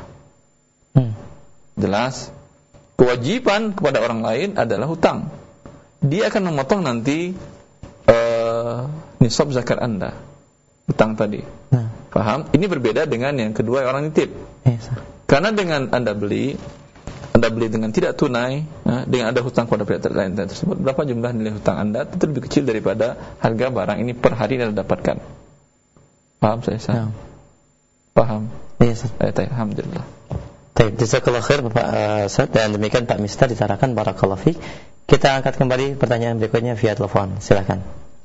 Jelas? Kewajiban kepada orang lain adalah hutang. Dia akan memotong nanti nisab zakat Anda, hutang tadi. Paham? Ini berbeda dengan yang kedua, orang nitip. Karena dengan Anda beli dengan tidak tunai, dengan ada hutang kepada pihak lain tersebut, berapa jumlah nilai hutang Anda itu lebih kecil daripada harga barang ini per hari yang Anda dapatkan. Paham saya? Paham? Alhamdulillah. Baik, jazakallahu khair Bapak Ustaz, dan demikian Pak Miftah ditarakan, barakallahu fiik. Kita angkat kembali pertanyaan berikutnya via telepon. Silakan.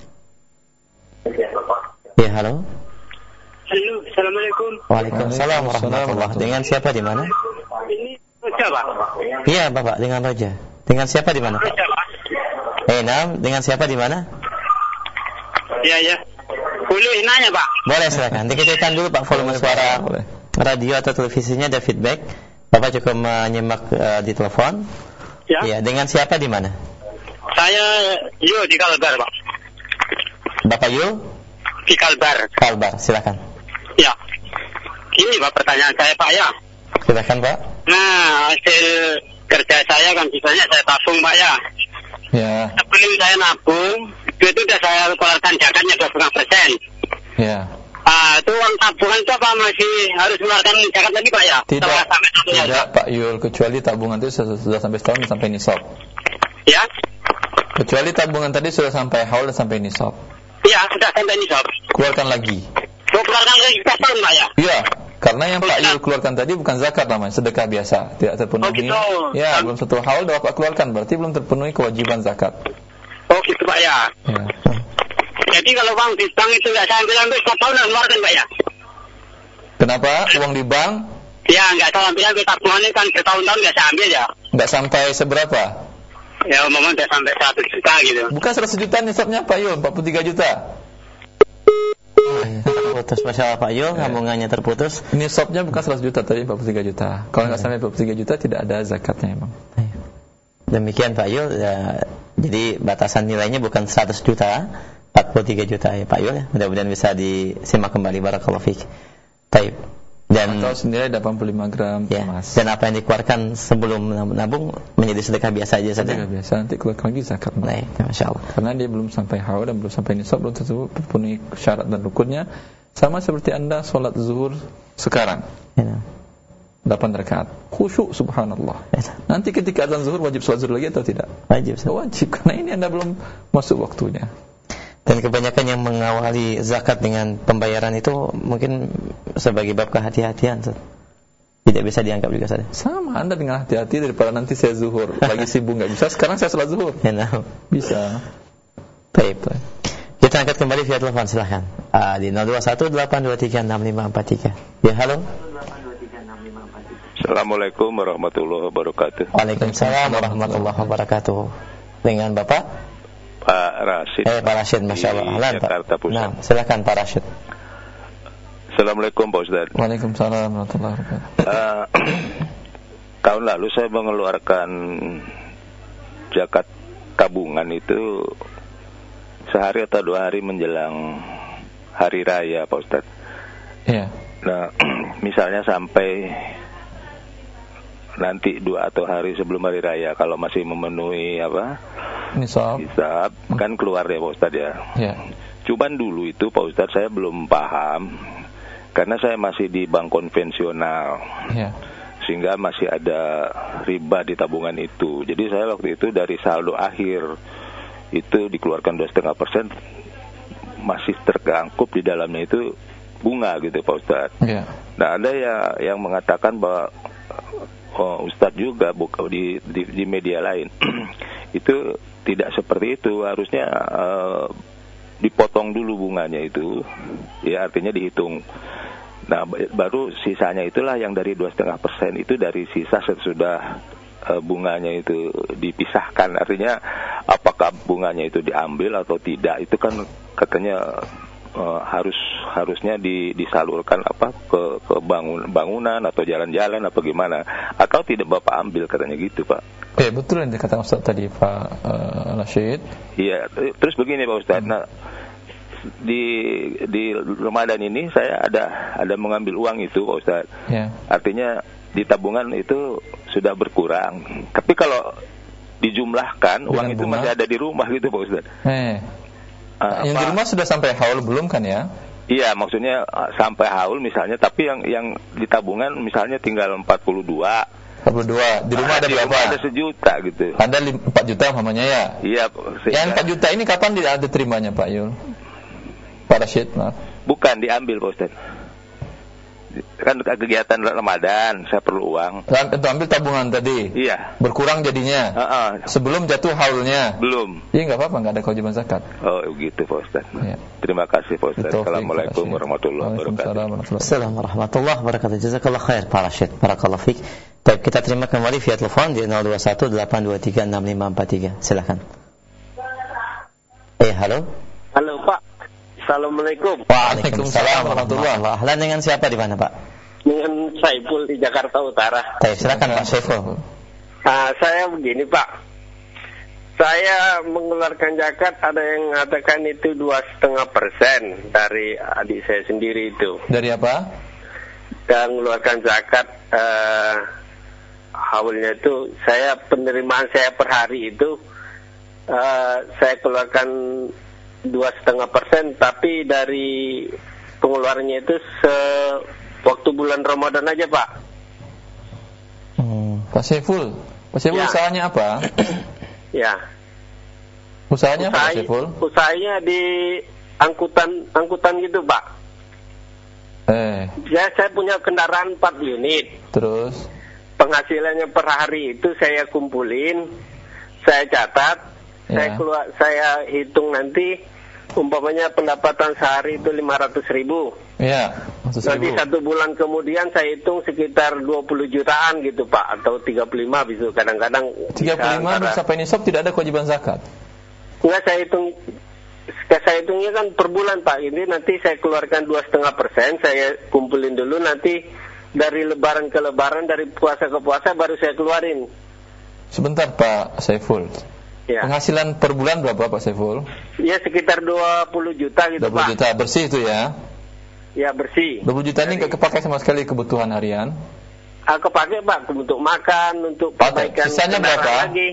Ya, halo. Halo, assalamualaikum. Waalaikumsalam warahmatullahi wabarakatuh. Dengan siapa di mana? Ini Roja, Pak. Iya, Bapak, dengan Roja. Dengan siapa di mana? Roja, Pak. Dengan siapa di mana? Ya. Boleh nanya, Pak? Boleh, silakan. Dikecilkan dulu Pak volume suara radio atau televisinya, ada feedback. Bapak cukup menyimak di telepon. Ya. Iya, dengan siapa di mana? Saya Yul di Kalbar, Pak. Bapak Yul? Di Kalbar. Kalbar, silakan. Ya. Ini Pak pertanyaan saya, Pak, ya. Silakan, Pak. Nah, hasil kerja saya kan sisanya saya tabung, Pak, ya. Ya. Sebelum saya nabung, itu sudah saya keluarkan zakatnya 2,5%. Ya. Itu uang tabungan itu apa masih harus mengeluarkan zakat lagi, Pak, ya? Tidak, Pak Yul, kecuali tabungan itu sudah sampai setahun sampai nisab. Ya. Kecuali tabungan tadi sudah sampai haul dan sampai nisab. Iya, sudah sampai nisab. Keluarkan lagi. Keluarkan lagi setahun, Pak, ya? Iya, karena yang Pak Yul keluarkan tadi bukan zakat namanya, sedekah biasa, tidak terpenuhi. Oh, gitu. Ya, belum satu haul dah Bapak keluarkan, berarti belum terpenuhi kewajiban zakat. Oh, gitu, Pak, ya. Ya. Jadi kalau uang di bank itu nggak saya ambil setiap tahun dan keluarkan, Pak, ya? Kenapa? Uang di bank? Ya, nggak saya ambil tabungannya kan bertahun-tahun nggak saya ambil, ya. Nggak sampai seberapa? Ya, umumnya udah sampai 100 juta gitu. Bukan 100 juta nisabnya Pak Yul, 43 juta. Terputus, Masya Allah Pak Yul, sambungannya terputus. Nisabnya bukan 100 juta, tadi 43 juta. Kalau nggak sampai 43 juta tidak ada zakatnya emang. Demikian Pak Yul, ya, jadi batasan nilainya bukan 100 juta, 43 juta ya Pak Yul, ya. Mudah-mudahan bisa disimak kembali, barakallahu fiik. Baik. Dan atau senilai 85 gram ya, emas. dan apa yang dikeluarkan sebelum nabung menjadi sedekah biasa aja saja. Sedekah biasa, nanti keluar lagi zakat. Baik, Masya Allah. Karena dia belum sampai haul dan belum sampai nisab, belum tentu terpenuhi syarat dan rukunnya. Sama seperti Anda sholat zuhur sekarang. Ya. 8 rakaat. Khusyuk subhanallah. Ya. Nanti ketika azan zuhur wajib sholat zuhur lagi atau tidak? Wajib. Wajib, karena ini Anda belum masuk waktunya. Dan kebanyakan yang mengawali zakat dengan pembayaran itu mungkin sebagai bab kehati-hatian. Tidak bisa dianggap juga saja. Sama, Anda dengan hati-hati daripada nanti saya zuhur. Lagi sibuk nggak bisa, sekarang saya sholat zuhur. Ya, nah. Bisa. Baik. Kita angkat kembali via telepon, silahkan. Di 0218236543. Ya, halo. Assalamualaikum warahmatullahi wabarakatuh. Waalaikumsalam warahmatullahi wabarakatuh. Dengan Bapak? Pak Rashid. Pak Rashid, Masya Allah. Jakarta Pusat. Nah, silakan Pak Rashid. Assalamualaikum Pak Ustaz. Waalaikumsalam warahmatullahi wabarakatuh. Tahun lalu saya mengeluarkan zakat tabungan itu sehari atau 2 hari menjelang hari raya Pak Ustaz. Iya. Nah, misalnya sampai nanti 2 atau hari sebelum hari raya, kalau masih memenuhi nisab kan keluar ya Pak Ustaz ya. Ya. Cuman dulu itu Pak Ustaz saya belum paham karena saya masih di bank konvensional. Ya. Sehingga masih ada riba di tabungan itu. Jadi saya waktu itu dari saldo akhir itu dikeluarkan 2,5%, masih tergangkup di dalamnya itu bunga gitu Pak Ustaz. Ya. Nah, ada yang mengatakan bahwa Ustadz juga di media lain itu tidak seperti itu, harusnya dipotong dulu bunganya itu, ya artinya dihitung. Nah, baru sisanya itulah yang dari 2,5% itu dari sisa sesudah bunganya itu dipisahkan. Artinya apakah bunganya itu diambil atau tidak, itu kan katanya harusnya disalurkan ke bangunan atau jalan-jalan atau gimana, atau tidak Bapak ambil, katanya gitu Pak. Betul yang dikatakan Ustaz tadi Pak Rashid. Iya, terus begini Pak Ustaz. Nah, di Ramadan ini saya ada mengambil uang itu Pak Ustaz. Ya. Artinya di tabungan itu sudah berkurang. Tapi kalau dijumlahkan uang itu masih ada di rumah gitu Pak Ustaz. Yang di rumah sudah sampai haul belum kan ya? Iya, maksudnya sampai haul misalnya, tapi yang di tabungan misalnya tinggal 42. Di rumah ada berapa? Ada 1 juta gitu. Ada 4 juta umpamanya ya? Iya. Yang 4 juta ini kapan ada terimanya Pak Yul? Pak Rashid, maaf. Bukan, diambil Pak Ustaz. kan kegiatan Ramadan, saya perlu uang. Itu ambil tabungan tadi. Iya. Berkurang jadinya. Sebelum jatuh haulnya. Belum. Iya, enggak apa-apa, enggak ada kewajiban zakat. Oh, gitu Pak Ustaz. Ya. Terima kasih Pak Ustaz. Assalamualaikum warahmatullahi wabarakatuh. Assalamualaikum warahmatullahi wabarakatuh. Jazakallah khair Pak Rashid. Barakallahu fiik. Baik, kita terima kembali via telepon di 0218236543. Silakan. Halo. Halo Pak. Assalamualaikum. Waalaikumsalam warahmatullahi wabarakatuh. Ahlan, dengan siapa di mana Pak? Dengan Saiful di Jakarta Utara. Baik, silakan Pak Saiful. Saya begini Pak. Saya mengeluarkan zakat, ada yang mengatakan itu 2,5% dari adik saya sendiri itu. Dari apa? Dan mengeluarkan zakat haulnya itu, penerimaan saya per hari itu saya keluarkan 2,5%, tapi dari pengeluarannya itu waktu bulan Ramadan aja Pak. Pak Saiful ya. Usahanya apa? Ya. Usahanya apa Pak Saiful? Usahanya di angkutan gitu Pak. Ya, saya punya kendaraan 4 unit. Terus? Penghasilannya per hari itu saya kumpulin, saya catat. Ya. Saya hitung nanti, umpamanya pendapatan sehari itu 500.000. Iya. Nanti 1 bulan kemudian saya hitung sekitar 20 jutaan gitu Pak, atau 35 bisa kadang-kadang. 35 sampai nisab tidak ada kewajiban zakat. Enggak, saya hitungnya kan per bulan Pak. Ini nanti saya keluarkan 2,5%, saya kumpulin dulu, nanti dari lebaran ke lebaran, dari puasa ke puasa baru saya keluarin. Sebentar Pak Saiful. Ya. Penghasilan per bulan berapa Pak Saiful? Ya sekitar 20 juta gitu 20 Pak. 20 juta bersih itu ya? Ya bersih. 20 juta ini nggak kepakai sama sekali kebutuhan harian? Kepakai Pak, untuk makan, untuk perbaikan sisanya berapa? Lagi.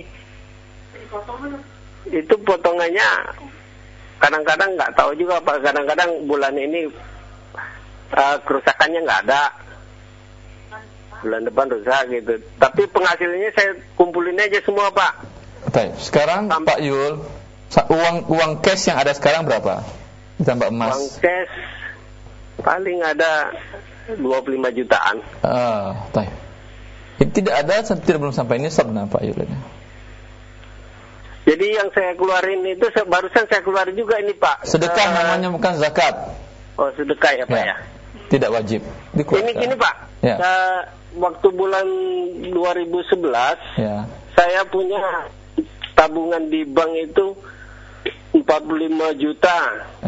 Itu potongannya kadang-kadang nggak tahu juga Pak. Kadang-kadang bulan ini kerusakannya nggak ada. Bulan depan rusak gitu. Tapi penghasilannya saya kumpulin aja semua Pak. Baik, sekarang Pak Yul, uang cash yang ada sekarang berapa? Ditambah emas. Uang cash paling ada 25 jutaan. Baik. Tidak ada, belum sampai ini sebenarnya Pak Yul ini. Jadi yang saya keluarin itu barusan saya keluarin juga ini Pak. Sedekah namanya, bukan zakat. Oh, sedekah ya Pak ya. Tidak wajib. Ini Pak. Ya. Waktu bulan 2011 ya. Saya punya tabungan di bank itu 45 juta.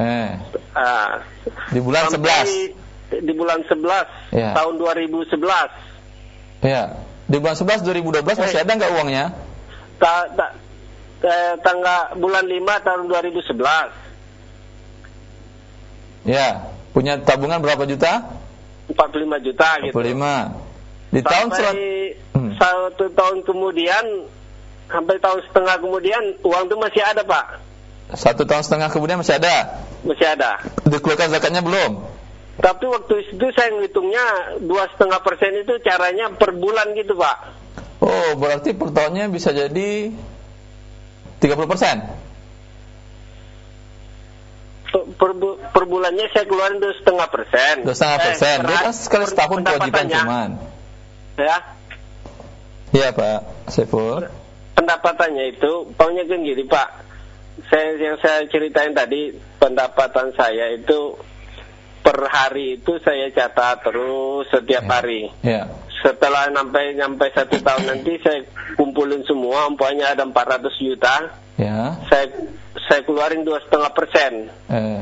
Di bulan 11. Di bulan 11 ya. Tahun 2011. Ya. Di bulan 11 2012 masih ada enggak uangnya? Tanggal bulan 5 tahun 2011. Ya. Punya tabungan berapa juta? 45 juta 45. Gitu. Di tahun 1 tahun kemudian, sampai tahun setengah kemudian, uang itu masih ada Pak. 1 tahun setengah kemudian masih ada? Masih ada. Dikeluarkan zakatnya belum? Tapi waktu itu saya ngitungnya 2,5% itu caranya per bulan gitu Pak. Oh, berarti per tahunnya bisa jadi 30%? Per bulannya saya keluarin 2,5%. 2,5%. Dia kan sekali setahun kewajiban cuman. Ya. Iya Pak Saiful. Pendapatannya itu, pokoknya kan gini Pak. Yang saya ceritain tadi, pendapatan saya itu per hari itu saya catat terus setiap hari. Ya. Setelah nyampe 1 tahun nanti saya kumpulin semua, umpamanya ada 400 juta. Ya. Saya keluarin 2,5%.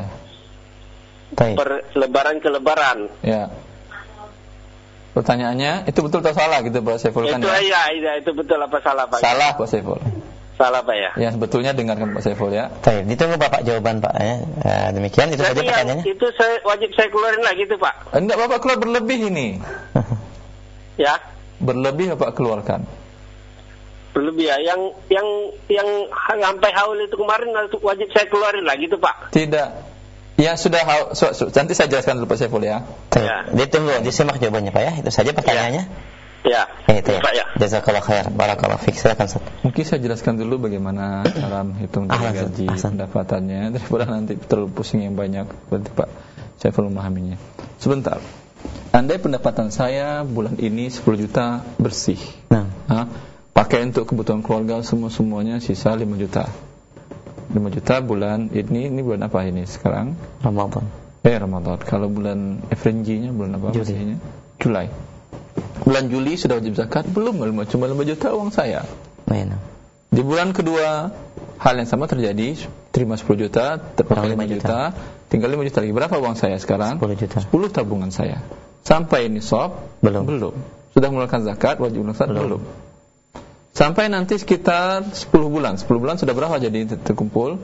Per lebaran ke lebaran. Ya. Pertanyaannya, itu betul atau salah gitu Pak Saiful kan? Itu betul apa salah Pak? Salah Pak Saiful. Salah Pak ya? Ya, sebetulnya dengarkan Pak Saiful ya. Baik, ditunggu Bapak jawaban Pak ya. Demikian itu saja pertanyaannya. Itu wajib saya keluarin lagi itu Pak. Enggak, Bapak keluar berlebih ini. Ya. Berlebih Bapak keluarkan. Berlebih ya. Yang sampai haul itu kemarin wajib saya keluarin lagi itu Pak. Tidak. Ya sudah, nanti saya jelaskan dulu Pak Saiful ya. Ya. Ditunggu, disimak jawabannya Pak ya. Itu saja pertanyaannya. Ya. Itu ya. Pak ya. Jazakallah khair. Barakallahu fiik. Silakan Ustaz. Mungkin saya jelaskan dulu bagaimana cara menghitung gaji pendapatannya daripada nanti terlalu pusing yang banyak. Berarti Pak Saiful memahaminya. Sebentar. andai pendapatan saya bulan ini 10 juta bersih, pakai untuk kebutuhan keluarga semuanya sisa 5 juta. 5 juta bulan ini bulan apa ini sekarang? Ramadan. Ramadan. Kalau bulan FNG-nya bulan apa? Julai. Bulan Juli sudah wajib zakat? Belum, cuma 5 juta uang saya. Di bulan kedua hal yang sama terjadi, terima 10 juta, terpakai 5 juta, tinggal 5 juta lagi. Berapa uang saya sekarang? 10 juta. 10 tabungan saya. Sampai nisab? Belum. Sudah mengeluarkan zakat, wajib zakat? Belum. Sampai nanti sekitar 10 bulan. 10 bulan sudah berapa jadi terkumpul?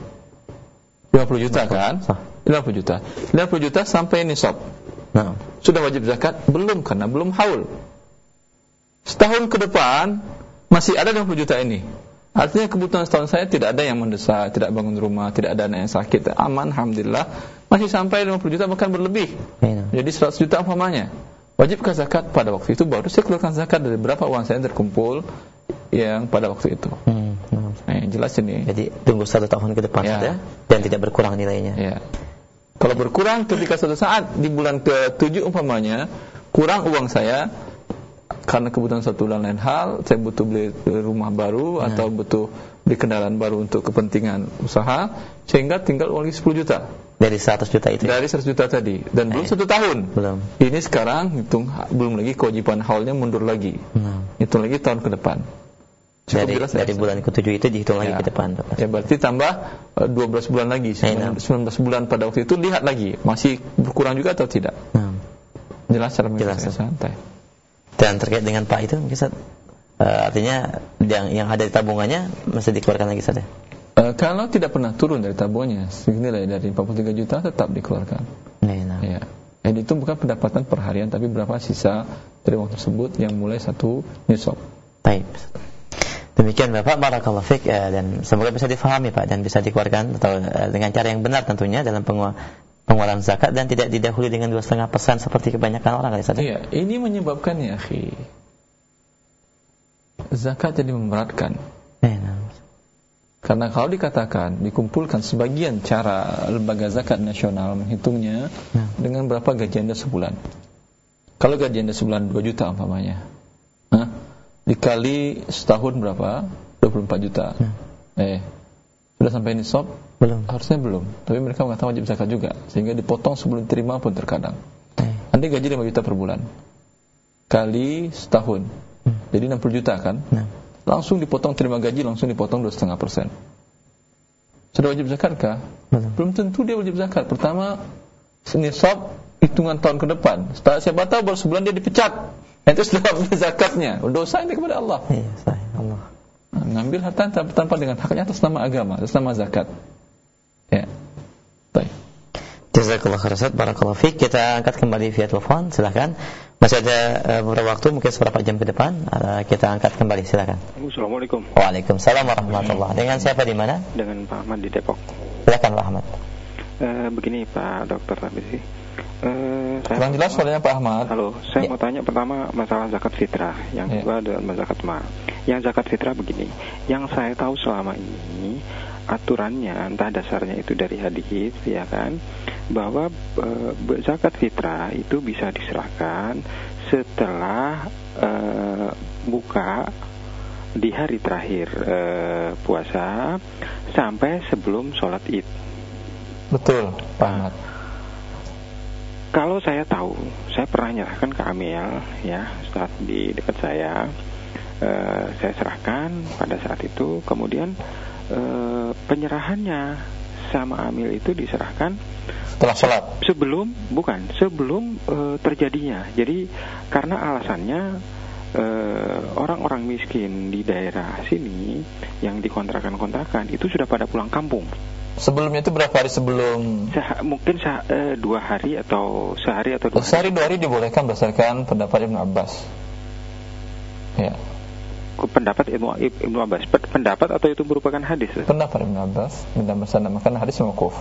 50 juta kan? 50 juta. 50 juta sampai nisab. Sudah wajib zakat? Belum, karena belum haul. Setahun ke depan masih ada 50 juta ini. Artinya kebutuhan setahun saya tidak ada yang mendesak, tidak bangun rumah, tidak ada anak yang sakit, aman, alhamdulillah. Masih sampai 50 juta bahkan berlebih. Jadi 100 juta umpamanya. Wajibkah zakat pada waktu itu? Baru saya keluarkan zakat dari berapa uang saya terkumpul yang pada waktu itu. Jelas ini. Jadi tunggu 1 tahun ke depan saja dan tidak berkurang nilainya. Kalau berkurang ketika suatu saat di bulan ke-7 umpamanya kurang uang saya karena kebutuhan satu dan lain hal, saya butuh beli rumah baru atau butuh beli kendaraan baru untuk kepentingan usaha, sehingga tinggal uang lagi 10 juta. Dari 100 juta itu. Dari 100 juta tadi, dan belum 1 tahun. Belum. Ini sekarang hitung belum lagi kewajiban haulnya mundur lagi. Hitung lagi tahun ke depan. Dari bulan ke-7 itu dihitung lagi ke depan. Berarti tambah 12 bulan lagi, 19 bulan pada waktu itu, lihat lagi masih berkurang juga atau tidak. Jelas cara menjelaskan santai. Dan terkait dengan Pak itu, artinya yang ada di tabungannya masih dikeluarkan lagi saja. Kalau tidak pernah turun dari tabungannya, nilai dari 43 juta tetap dikeluarkan. Jadi itu bukan pendapatan per harian, tapi berapa sisa dari uang tersebut yang mulai 1 nisab. Baik. Demikian Bapak, barakallahu fiik, dan semoga bisa difahami Pak dan bisa dikeluarkan atau dengan cara yang benar tentunya dalam pengeluaran zakat dan tidak didahului dengan 2,5% seperti kebanyakan orang kali saja. Ini menyebabkan ya akhi, zakat jadi memberatkan. Karena kalau dikatakan dikumpulkan sebagian cara lembaga zakat nasional menghitungnya dengan berapa gaji Anda sebulan. Kalau gaji Anda sebulan 2 juta umpamanya, dikali setahun berapa? 24 juta. Sudah sampai nisab? Belum. Harusnya belum. Tapi mereka mengatakan wajib zakat juga, sehingga dipotong sebelum diterima pun terkadang. Anda gaji 5 juta per bulan kali setahun, jadi 60 juta kan? Langsung dipotong, terima gaji langsung dipotong 2,5%. Sudah wajib zakat kah? Belum tentu dia wajib zakat. Pertama, nisab hitungan tahun ke depan. Siapa tahu baru sebulan dia dipecat, itu sudah wajib zakatnya. Dosa ini kepada Allah. Allah. Ngambil harta tanpa dengan haknya atas nama agama, atas nama zakat. Baik. Jazakallah khairan, barakallahu fiik. Kita angkat kembali via telepon, silakan. Masih ada beberapa waktu, mungkin beberapa jam ke depan, kita angkat kembali, silakan. Assalamualaikum. Waalaikumsalam warahmatullahi. Dengan siapa di mana? Dengan Pak Ahmad di Depok. Silakan Pak Ahmad. Begini Pak Dokter Rabisi. Kurang jelas soalnya Pak Ahmad. Halo, saya mau tanya pertama masalah zakat fitrah, yang kedua adalah zakat mal. Yang zakat fitrah begini, yang saya tahu selama ini aturannya entah dasarnya itu dari hadis ya kan, bahwa zakat fitrah itu bisa diserahkan setelah buka di hari terakhir puasa sampai sebelum sholat Id. Betul Pak Ahmad. Kalau saya tahu, saya pernah nyerahkan ke Amil ya, saat di dekat saya serahkan pada saat itu, kemudian penyerahannya sama Amil itu diserahkan setelah sholat, sebelum terjadinya. Jadi karena alasannya orang-orang miskin di daerah sini yang dikontrakan itu sudah pada pulang kampung. Sebelumnya itu berapa hari sebelum? Mungkin 2 hari atau sehari atau 2 hari. Sehari 2 hari dibolehkan berdasarkan pendapat Ibnu Abbas. Ya. Pendapat Ibnu Abbas. Pendapat atau itu merupakan hadis? Pendapat Ibnu Abbas. Maka hadis mauquf.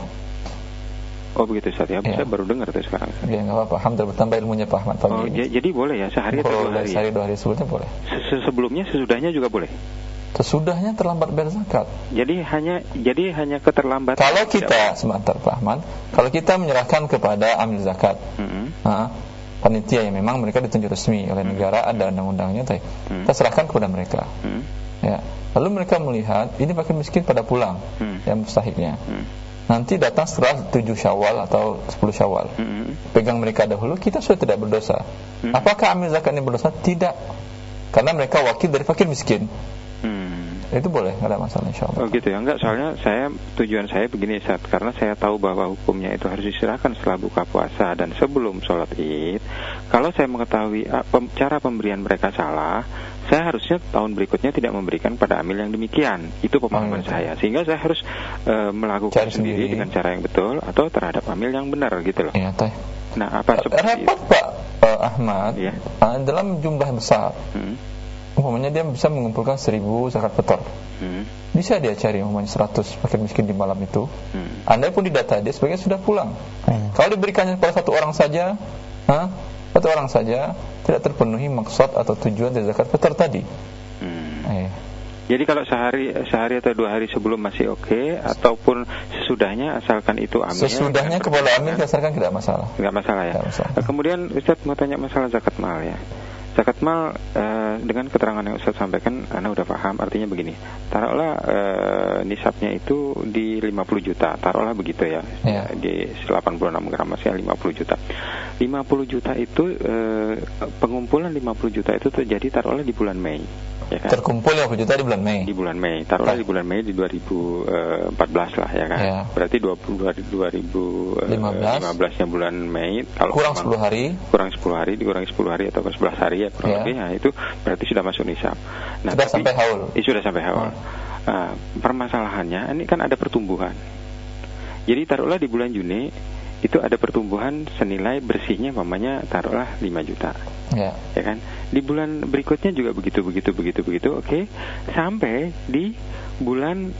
Oh begitu Ustaz ya. Saya baru dengar tuh sekarang. Ya enggak apa-apa. Alhamdulillah bertambah ilmunya Pak Ahmad pagi ini. Jadi boleh ya sehari atau 2 hari. Sehari 2 hari sebelumnya boleh. Sebelumnya sesudahnya juga boleh. Sesudahnya terlambat bayar zakat. Jadi hanya keterlambatan. Kalau kita sebentar Pak Ahmad, kalau kita menyerahkan kepada amil zakat, panitia yang memang mereka ditunjuk resmi oleh negara, ada undang-undangnya, kita serahkan kepada mereka. Ya. Lalu mereka melihat ini fakir miskin pada pulang yang mustahiknya. Nanti datang setelah 7 Syawal atau 10 Syawal. Pegang mereka dahulu, kita sudah tidak berdosa. Apakah amil zakat ini berdosa? Tidak. Karena mereka wakil dari fakir miskin. Itu boleh, nggak ada masalah insyaallah. Oh gitu ya, enggak, soalnya tujuan saya begini Ustaz, karena saya tahu bahwa hukumnya itu harus diserahkan setelah buka puasa dan sebelum sholat Id. Kalau saya mengetahui cara pemberian mereka salah, saya harusnya tahun berikutnya tidak memberikan pada amil yang demikian. Itu pemahaman saya, sehingga saya harus melakukan sendiri dengan cara yang betul atau terhadap amil yang benar gitu loh. Iya, teh. Nah, apa seperti repot Pak Ahmad, ya. Dalam jumlah besar. Umpamanya dia bisa mengumpulkan 1000 zakat fitur. Bisa dia cari umpamanya 100 fakir miskin di malam itu. Andai pun di data dia sebagian sudah pulang. Kalau diberikannya kepada satu orang saja, tidak terpenuhi maksud atau tujuan dari zakat fitur tadi. Jadi kalau sehari atau 2 hari sebelum masih oke, ataupun sesudahnya asalkan itu amil. Sesudahnya kepada amil asalkan tidak masalah. Tidak masalah ya. Kemudian Ustaz mau tanya masalah zakat mal ya. Zakat mal dengan keterangan yang Ustaz sampaikan, Anda udah paham. Artinya begini, taruhlah nisabnya itu di 50 juta, taruhlah begitu ya, di 86 gram masih 50 juta. 50 juta itu pengumpulan 50 juta itu terjadi taruhlah di bulan Mei. Ya kan? Terkumpul 50 juta di bulan Mei. Di bulan Mei, taruhlah di bulan Mei di 2014 lah ya kan. Ya. Berarti 2015-nya bulan Mei, kalau kurang 10 hari. Dikurangi 10 hari atau 11 hari ya kurang lebih, nah itu berarti sudah masuk nisab. Nah, sudah sampai haul. Sudah sampai haul. Permasalahannya ini kan ada pertumbuhan. Jadi taruhlah di bulan Juni itu ada pertumbuhan senilai bersihnya mamanya taruhlah 5 juta. Ya kan? Di bulan berikutnya juga begitu, oke. Sampai di bulan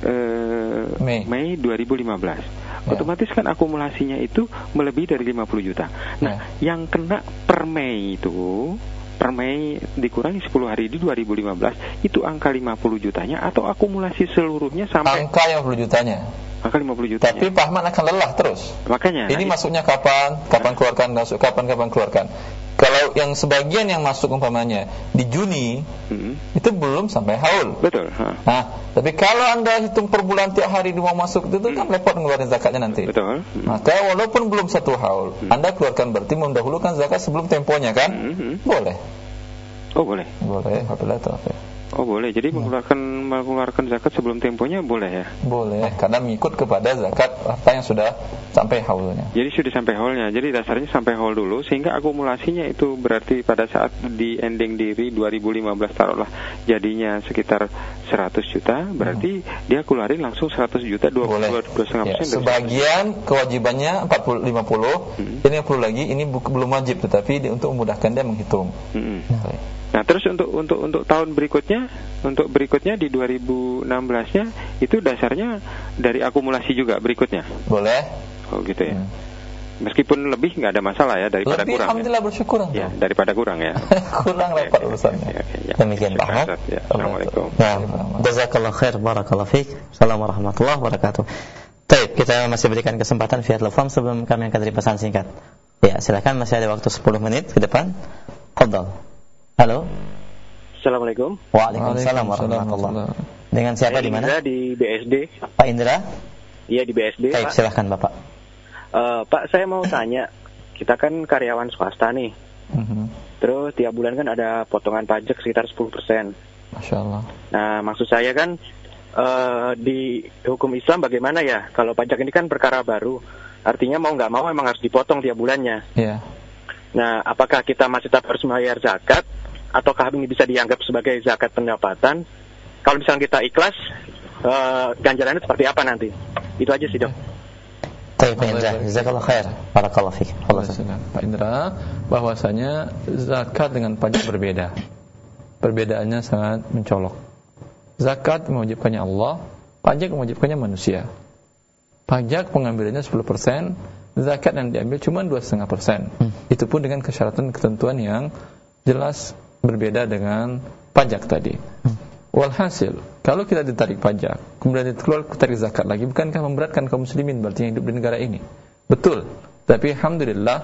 Mei 2015. Otomatis kan akumulasinya itu melebihi dari 50 juta. Nah, yang kena per Mei itu, per Mei dikurangi 10 hari di 2015, itu angka 50 jutanya atau akumulasi seluruhnya sampai angka 50 jutanya. Angka 50 jutanya. Tapi Pak Ahmad akan lelah terus. Makanya. Ini masuknya kapan keluarkan, masuk kapan keluarkan. Kalau yang sebagian yang masuk umpamanya di Juni, itu belum sampai haul. Betul. Nah, tapi kalau Anda hitung per bulan tiap hari dia mau masuk, itu kan repot ngeluarin zakatnya nanti. Betul. Maka walaupun belum 1 haul, Anda keluarkan berarti mendahulukan zakat sebelum temponya kan? Boleh. Oh, boleh. Boleh, apabila taufik. Oh, boleh. Jadi mengeluarkan zakat sebelum temponya boleh ya? Boleh, karena mengikut kepada zakat harta yang sudah sampai haulnya. Jadi sudah sampai haulnya. Jadi dasarnya sampai haul dulu, sehingga akumulasinya itu berarti pada saat di ending diri 2015 taruhlah jadinya sekitar 100 juta, berarti dia keluarin langsung 100 juta 22,5%. Ya, sebagian kewajibannya 50, ini 50 lagi, ini belum wajib, tetapi untuk memudahkan dia menghitung. Nah, terus untuk tahun berikutnya, di 2016-nya itu dasarnya dari akumulasi juga berikutnya. Boleh. Oh, gitu ya. Meskipun lebih nggak ada masalah ya, daripada lebih, kurang. Alhamdulillah, bersyukur. Ya, daripada kurang ya. Kurang repot urusannya. Demikian Pak Ahmad. Assalamualaikum. Jazakallahu khair, barakallahu fiik. Assalamualaikum warahmatullahi wabarakatuh. Baik, kita masih berikan kesempatan via telepon sebelum kami angkat dari pesan singkat. Ya, silakan, masih ada waktu 10 menit ke depan. Fadhal. Halo. Assalamualaikum. Waalaikumsalam warahmatullahi. Dengan siapa di mana? Indra di BSD. Pak Indra? Iya, di BSD. Baik, silakan Bapak. Pak, saya mau tanya. Kita kan karyawan swasta nih. Terus tiap bulan kan ada potongan pajak sekitar 10%. Masya Allah. Nah, maksud saya kan di hukum Islam bagaimana ya? Kalau pajak ini kan perkara baru. Artinya mau nggak mau memang harus dipotong tiap bulannya. Iya. Nah, apakah kita masih tetap harus membayar zakat, ataukah ini bisa dianggap sebagai zakat pendapatan? Kalau misalnya kita ikhlas, ganjarannya seperti apa nanti? Itu aja sih, Dok. Baik, Pak Indra, jazakallahu khair. Barakallahu fiik. Pak Indra, bahwasanya zakat dengan pajak berbeda. Perbedaannya sangat mencolok. Zakat mewajibkannya Allah, pajak mewajibkannya manusia. Pajak pengambilannya 10%, zakat yang diambil cuma 2,5%. Itu pun dengan kesyaratan ketentuan yang jelas berbeda dengan pajak tadi. Walhasil, kalau kita ditarik pajak, kemudian ditarik zakat lagi, bukankah memberatkan kaum muslimin berarti yang hidup di negara ini? Betul. Tapi alhamdulillah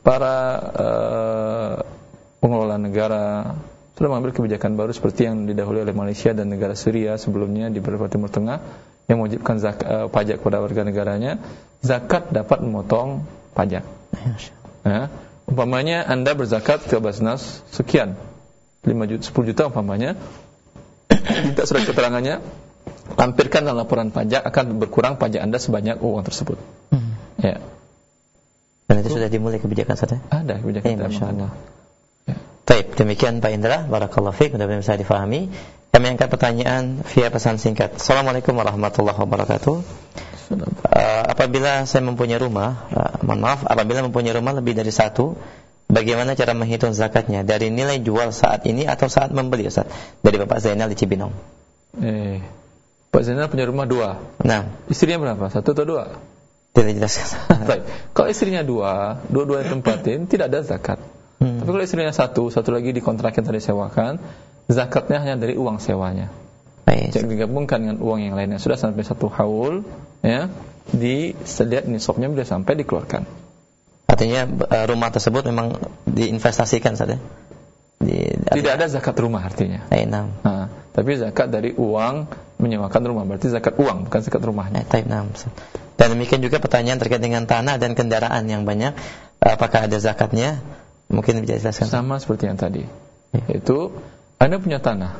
para pengelola negara sudah mengambil kebijakan baru seperti yang didahului oleh Malaysia dan negara Syria sebelumnya di beberapa Timur Tengah yang mewajibkan pajak kepada warga negaranya. Zakat dapat memotong pajak. Ya. Umpamanya Anda berzakat ke Basnas sekian, 10 juta umpamanya, minta surat keterangannya, lampirkan dalam laporan pajak, akan berkurang pajak Anda sebanyak uang tersebut. Ya. Dan itu sudah dimulai kebijakan saja? Ada kebijakan. Masya Allah. Baik, demikian Pak Indra, barakallahu fiik, mudah-mudahan bisa difahami. Kami angkat pertanyaan via pesan singkat. Assalamualaikum warahmatullahi wabarakatuh. Apabila saya mempunyai rumah, apabila mempunyai rumah lebih dari satu, bagaimana cara menghitung zakatnya? Dari nilai jual saat ini atau saat membeli, Ustaz? Dari Bapak Zainal di Cibinong. Pak Zainal punya rumah 2. Nah, istrinya berapa? 1 atau 2? Tidak jelaskan. Baik. Kalau istrinya 2, dua-dua tempatin, tidak ada zakat. Tapi kalau istrinya 1 lagi dikontrakin tadi sewakan, zakatnya hanya dari uang sewanya. Jika digabungkan dengan uang yang lainnya sudah sampai 1 haul, ya, dilihat nisabnya sudah sampai dikeluarkan. Artinya rumah tersebut memang diinvestasikan saja. Tidak ada zakat rumah artinya. Tapi zakat dari uang menyewakan rumah, berarti zakat uang bukan zakat rumahnya. Dan demikian juga pertanyaan terkait dengan tanah dan kendaraan yang banyak, apakah ada zakatnya? Mungkin bisa dijelaskan. Sama seperti yang tadi. Yaitu Anda punya tanah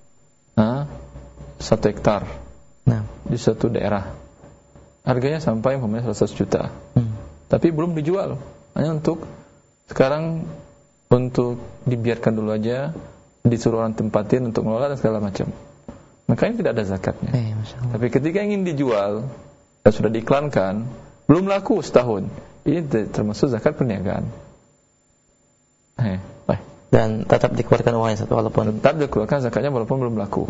1 hektar di suatu daerah, harganya sampai umpamanya 100 juta, tapi belum dijual, hanya untuk sekarang untuk dibiarkan dulu aja, disuruh orang tempatin untuk mengelola dan segala macam, makanya tidak ada zakatnya. Tapi ketika ingin dijual dan sudah diiklankan, belum laku setahun, ini termasuk zakat perniagaan. Dan tetap dikeluarkan uangnya walaupun tetap dikeluarkan zakatnya walaupun belum laku.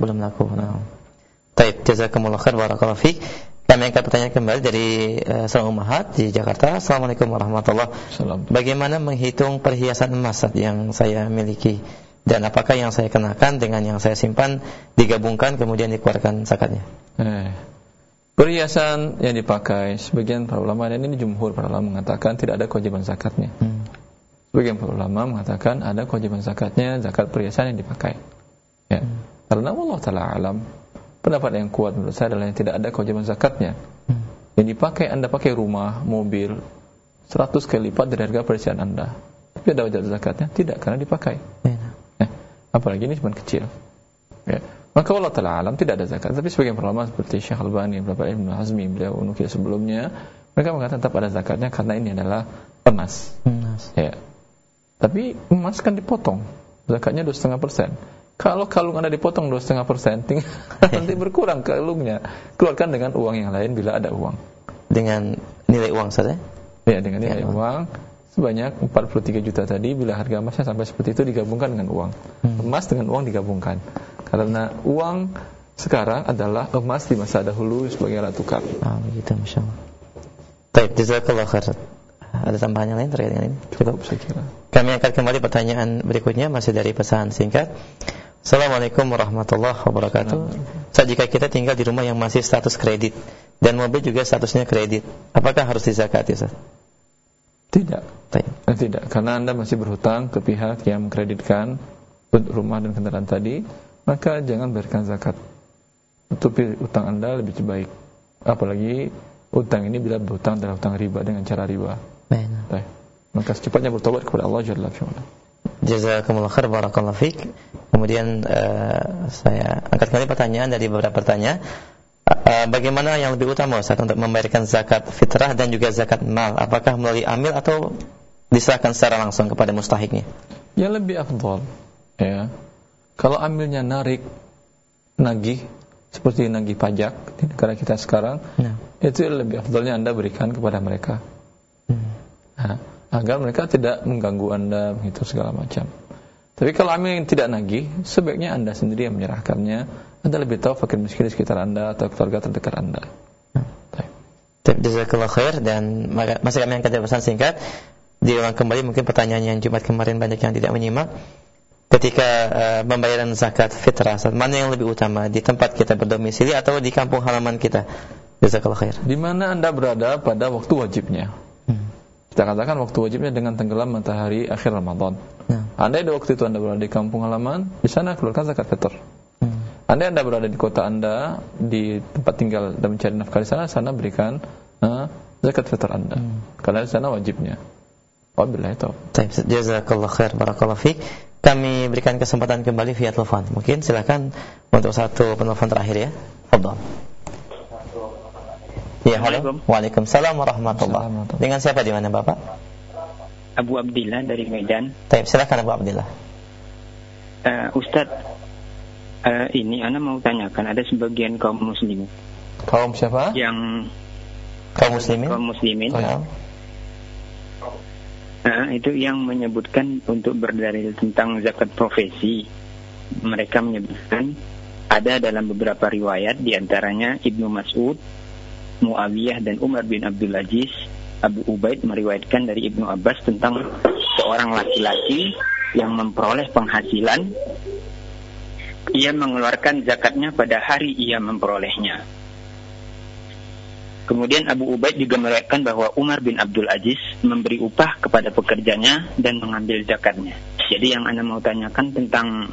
Baik, jazakumullah khair, barakallahu fiik. Kami angkat pertanyaan kembali dari seorang ummahat di Jakarta. Assalamualaikum warahmatullahi wabarakatuh. Bagaimana menghitung perhiasan emas yang saya miliki, dan apakah yang saya kenakan dengan yang saya simpan digabungkan kemudian dikeluarkan zakatnya? Perhiasan yang dipakai, sebagian para ulama, dan ini jumhur para ulama mengatakan tidak ada kewajiban zakatnya. Sebagian para ulama mengatakan ada kewajiban zakatnya, zakat perhiasan yang dipakai. Ya. Karena Allah Ta'ala alam, pendapat yang kuat menurut saya adalah yang tidak ada kewajiban zakatnya. Yang dipakai, Anda pakai rumah, mobil 100 kali lipat dari harga perhiasan Anda, tapi ada wajib zakatnya? Tidak, karena dipakai. Apalagi ini cuma kecil. Ya. Maka Allah Ta'ala alam tidak ada zakat. Tapi sebagian ulama seperti Syekh Albani, beberapa Ibnu Hazmi, beliau nukil sebelumnya, mereka mengatakan tetap ada zakatnya karena ini adalah emas. Ya. Tapi emas kan dipotong, zakatnya 2,5%. Kalau kalung Anda dipotong 2,5%, nanti berkurang kalungnya. Keluarkan dengan uang yang lain bila ada uang. Dengan nilai uang saja? Ya, dengan nilai uang sebanyak 43 juta tadi. Bila harga emasnya sampai seperti itu, digabungkan dengan uang. Emas dengan uang digabungkan. Karena uang sekarang adalah emas di masa dahulu sebagai alat tukar. Begitu, Masya Allah. Baik, jazakallah khair. Ada tambahan yang lain terkait dengan ini? Cukup, saya kira. Kami akan kembali pertanyaan berikutnya, masih dari pesan singkat. Assalamualaikum warahmatullahi wabarakatuh. Jika kita tinggal di rumah yang masih status kredit dan mobil juga statusnya kredit, apakah harus dizakati, Ustaz? Tidak. Karena Anda masih berhutang ke pihak yang mengkreditkan rumah dan kendaraan tadi, maka jangan bayarkan zakat. Tutupi utang Anda lebih baik. Apalagi utang ini bila berhutang adalah utang riba dengan cara riba. Maka secepatnya bertobat kepada Allah Jalla wa'ala. Jazakumullah khair, barakallahu fiik. Kemudian saya angkat kembali pertanyaan dari beberapa pertanyaan. Bagaimana yang lebih utama Ustaz untuk membayarkan zakat fitrah dan juga zakat mal? Apakah melalui amil atau diserahkan secara langsung kepada mustahiknya? Yang lebih afdal, ya. Kalau amilnya nagih seperti nagih pajak di negara kita sekarang, itu lebih afdalnya Anda berikan kepada mereka. Agar mereka tidak mengganggu Anda begitu segala macam. Tapi kalau amil yang tidak nagih, sebaiknya Anda sendiri yang menyerahkannya. Anda lebih tahu fakir miskin di sekitar Anda atau keluarga terdekat Anda. Jazakallah khair. Dan masih kami angkat pesan singkat. Diulang kembali mungkin pertanyaan yang Jumat kemarin banyak yang tidak menyimak. Ketika pembayaran zakat fitrah, mana yang lebih utama, di tempat kita berdomisili atau di kampung halaman kita? Jazakallah khair. Di mana Anda berada pada waktu wajibnya. Kita katakan waktu wajibnya dengan tenggelam matahari akhir Ramadan. Andai di waktu itu Anda berada di kampung halaman, di sana keluarkan zakat fitr. Andai Anda berada di kota Anda, di tempat tinggal dan mencari nafkah di sana berikan zakat fitr Anda. Karena di sana wajibnya. Wabillahi taufiq. Jazakallahu khair, barakallahu fiik. Kami berikan kesempatan kembali via telepon. Mungkin silakan untuk satu penelpon terakhir ya. Fadhal. Ya, halo. Waalaikumsalam warahmatullahi wabarakatuh. Dengan siapa di mana, Bapak? Abu Abdillah dari Medan. Baik, silakan Abu Abdillah. Ustaz, ini ana mau tanyakan, ada sebagian kaum muslimin. Kaum siapa? Yang kaum muslimin. Kaum muslimin. Oh, ya. Itu yang menyebutkan untuk berdalil tentang zakat profesi. Mereka menyebutkan ada dalam beberapa riwayat, diantaranya Ibnu Mas'ud, Muawiyah dan Umar bin Abdul Aziz. Abu Ubaid meriwayatkan dari Ibnu Abbas tentang seorang laki-laki yang memperoleh penghasilan, ia mengeluarkan zakatnya pada hari ia memperolehnya. Kemudian Abu Ubaid juga meriwayatkan bahwa Umar bin Abdul Aziz memberi upah kepada pekerjanya dan mengambil zakatnya. Jadi yang Anda mau tanyakan tentang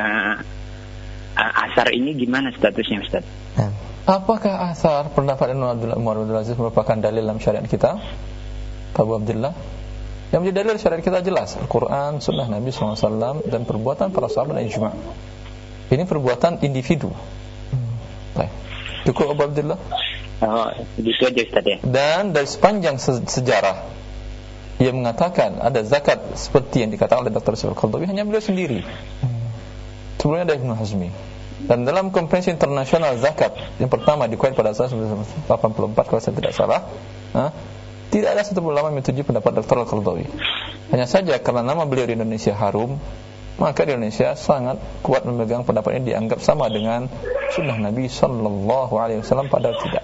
asar ini gimana statusnya, Ustaz? Apakah asar pendapat Umar bin Abdul Aziz merupakan dalil dalam syariat kita? Abu Abdullah, yang menjadi dalil syariat kita jelas Al-Quran, Sunnah Nabi SAW, dan perbuatan para sahabat dan ijma'. Ini perbuatan individu. Baik. Cukup Abu Abdullah? Oh, itu aja Ustaz ya. Dan dari sepanjang sejarah ia mengatakan ada zakat seperti yang dikatakan oleh Dr. Syarif Al-Qardawi hanya beliau sendiri. Sebelumnya ada Ibnu Hazmi. Dan dalam konferensi internasional zakat yang pertama di Kuwait pada tahun 1984 kalau saya tidak salah, tidak ada satu ulama yang menyetujui pendapat Dr. Al-Qardawi. Hanya saja karena nama beliau di Indonesia harum, maka di Indonesia sangat kuat memegang pendapat ini, dianggap sama dengan sunnah Nabi sallallahu alaihi wasallam, padahal tidak.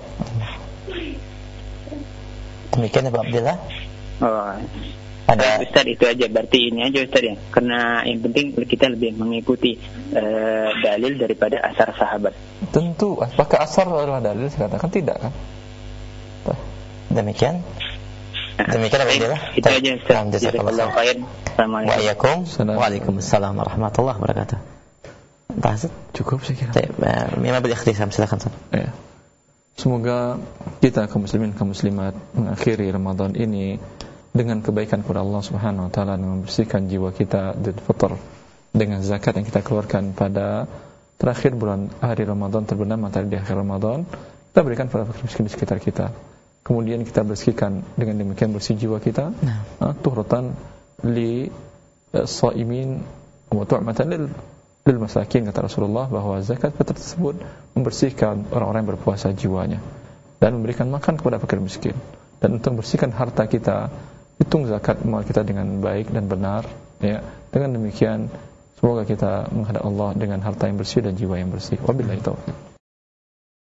Demikian Abu Abdillah. Oh. Ada Ustaz, itu aja, berarti ini aja Ustaz ya. Karena yang penting kita lebih mengikuti dalil daripada asar sahabat. Tentu, apakah asar adalah dalil? Saya katakan tidak kan. Demikian Alhamdulillah. Itu aja Ustaz. Jazakallahu khair. Assalamualaikum. Waalaikumsalam warahmatullahi wabarakatuh. Bahas cukup saya kira. Memang berikhtisam, silakan Ustaz. Ya. Semoga kita kaum muslimin kaum muslimat mengakhiri Ramadan ini dengan kebaikan kepada Allah Subhanahu wa taala, dengan membersihkan jiwa kita dari fitr dengan zakat yang kita keluarkan pada terakhir bulan hari Ramadan, terbenam matahari di akhir Ramadan, kita berikan pada fakir miskin di sekitar kita. Kemudian kita bersihkan dengan demikian bersih jiwa kita, tuhratan li shaimin wa tu'matan lil masakin, kata Rasulullah bahwa zakat fitr tersebut membersihkan orang-orang yang berpuasa jiwanya dan memberikan makan kepada fakir miskin. Dan untuk membersihkan harta kita, hitung zakat mal kita dengan baik dan benar, ya. Dengan demikian semoga kita menghadap Allah dengan harta yang bersih dan jiwa yang bersih. Wabillahi taufiq.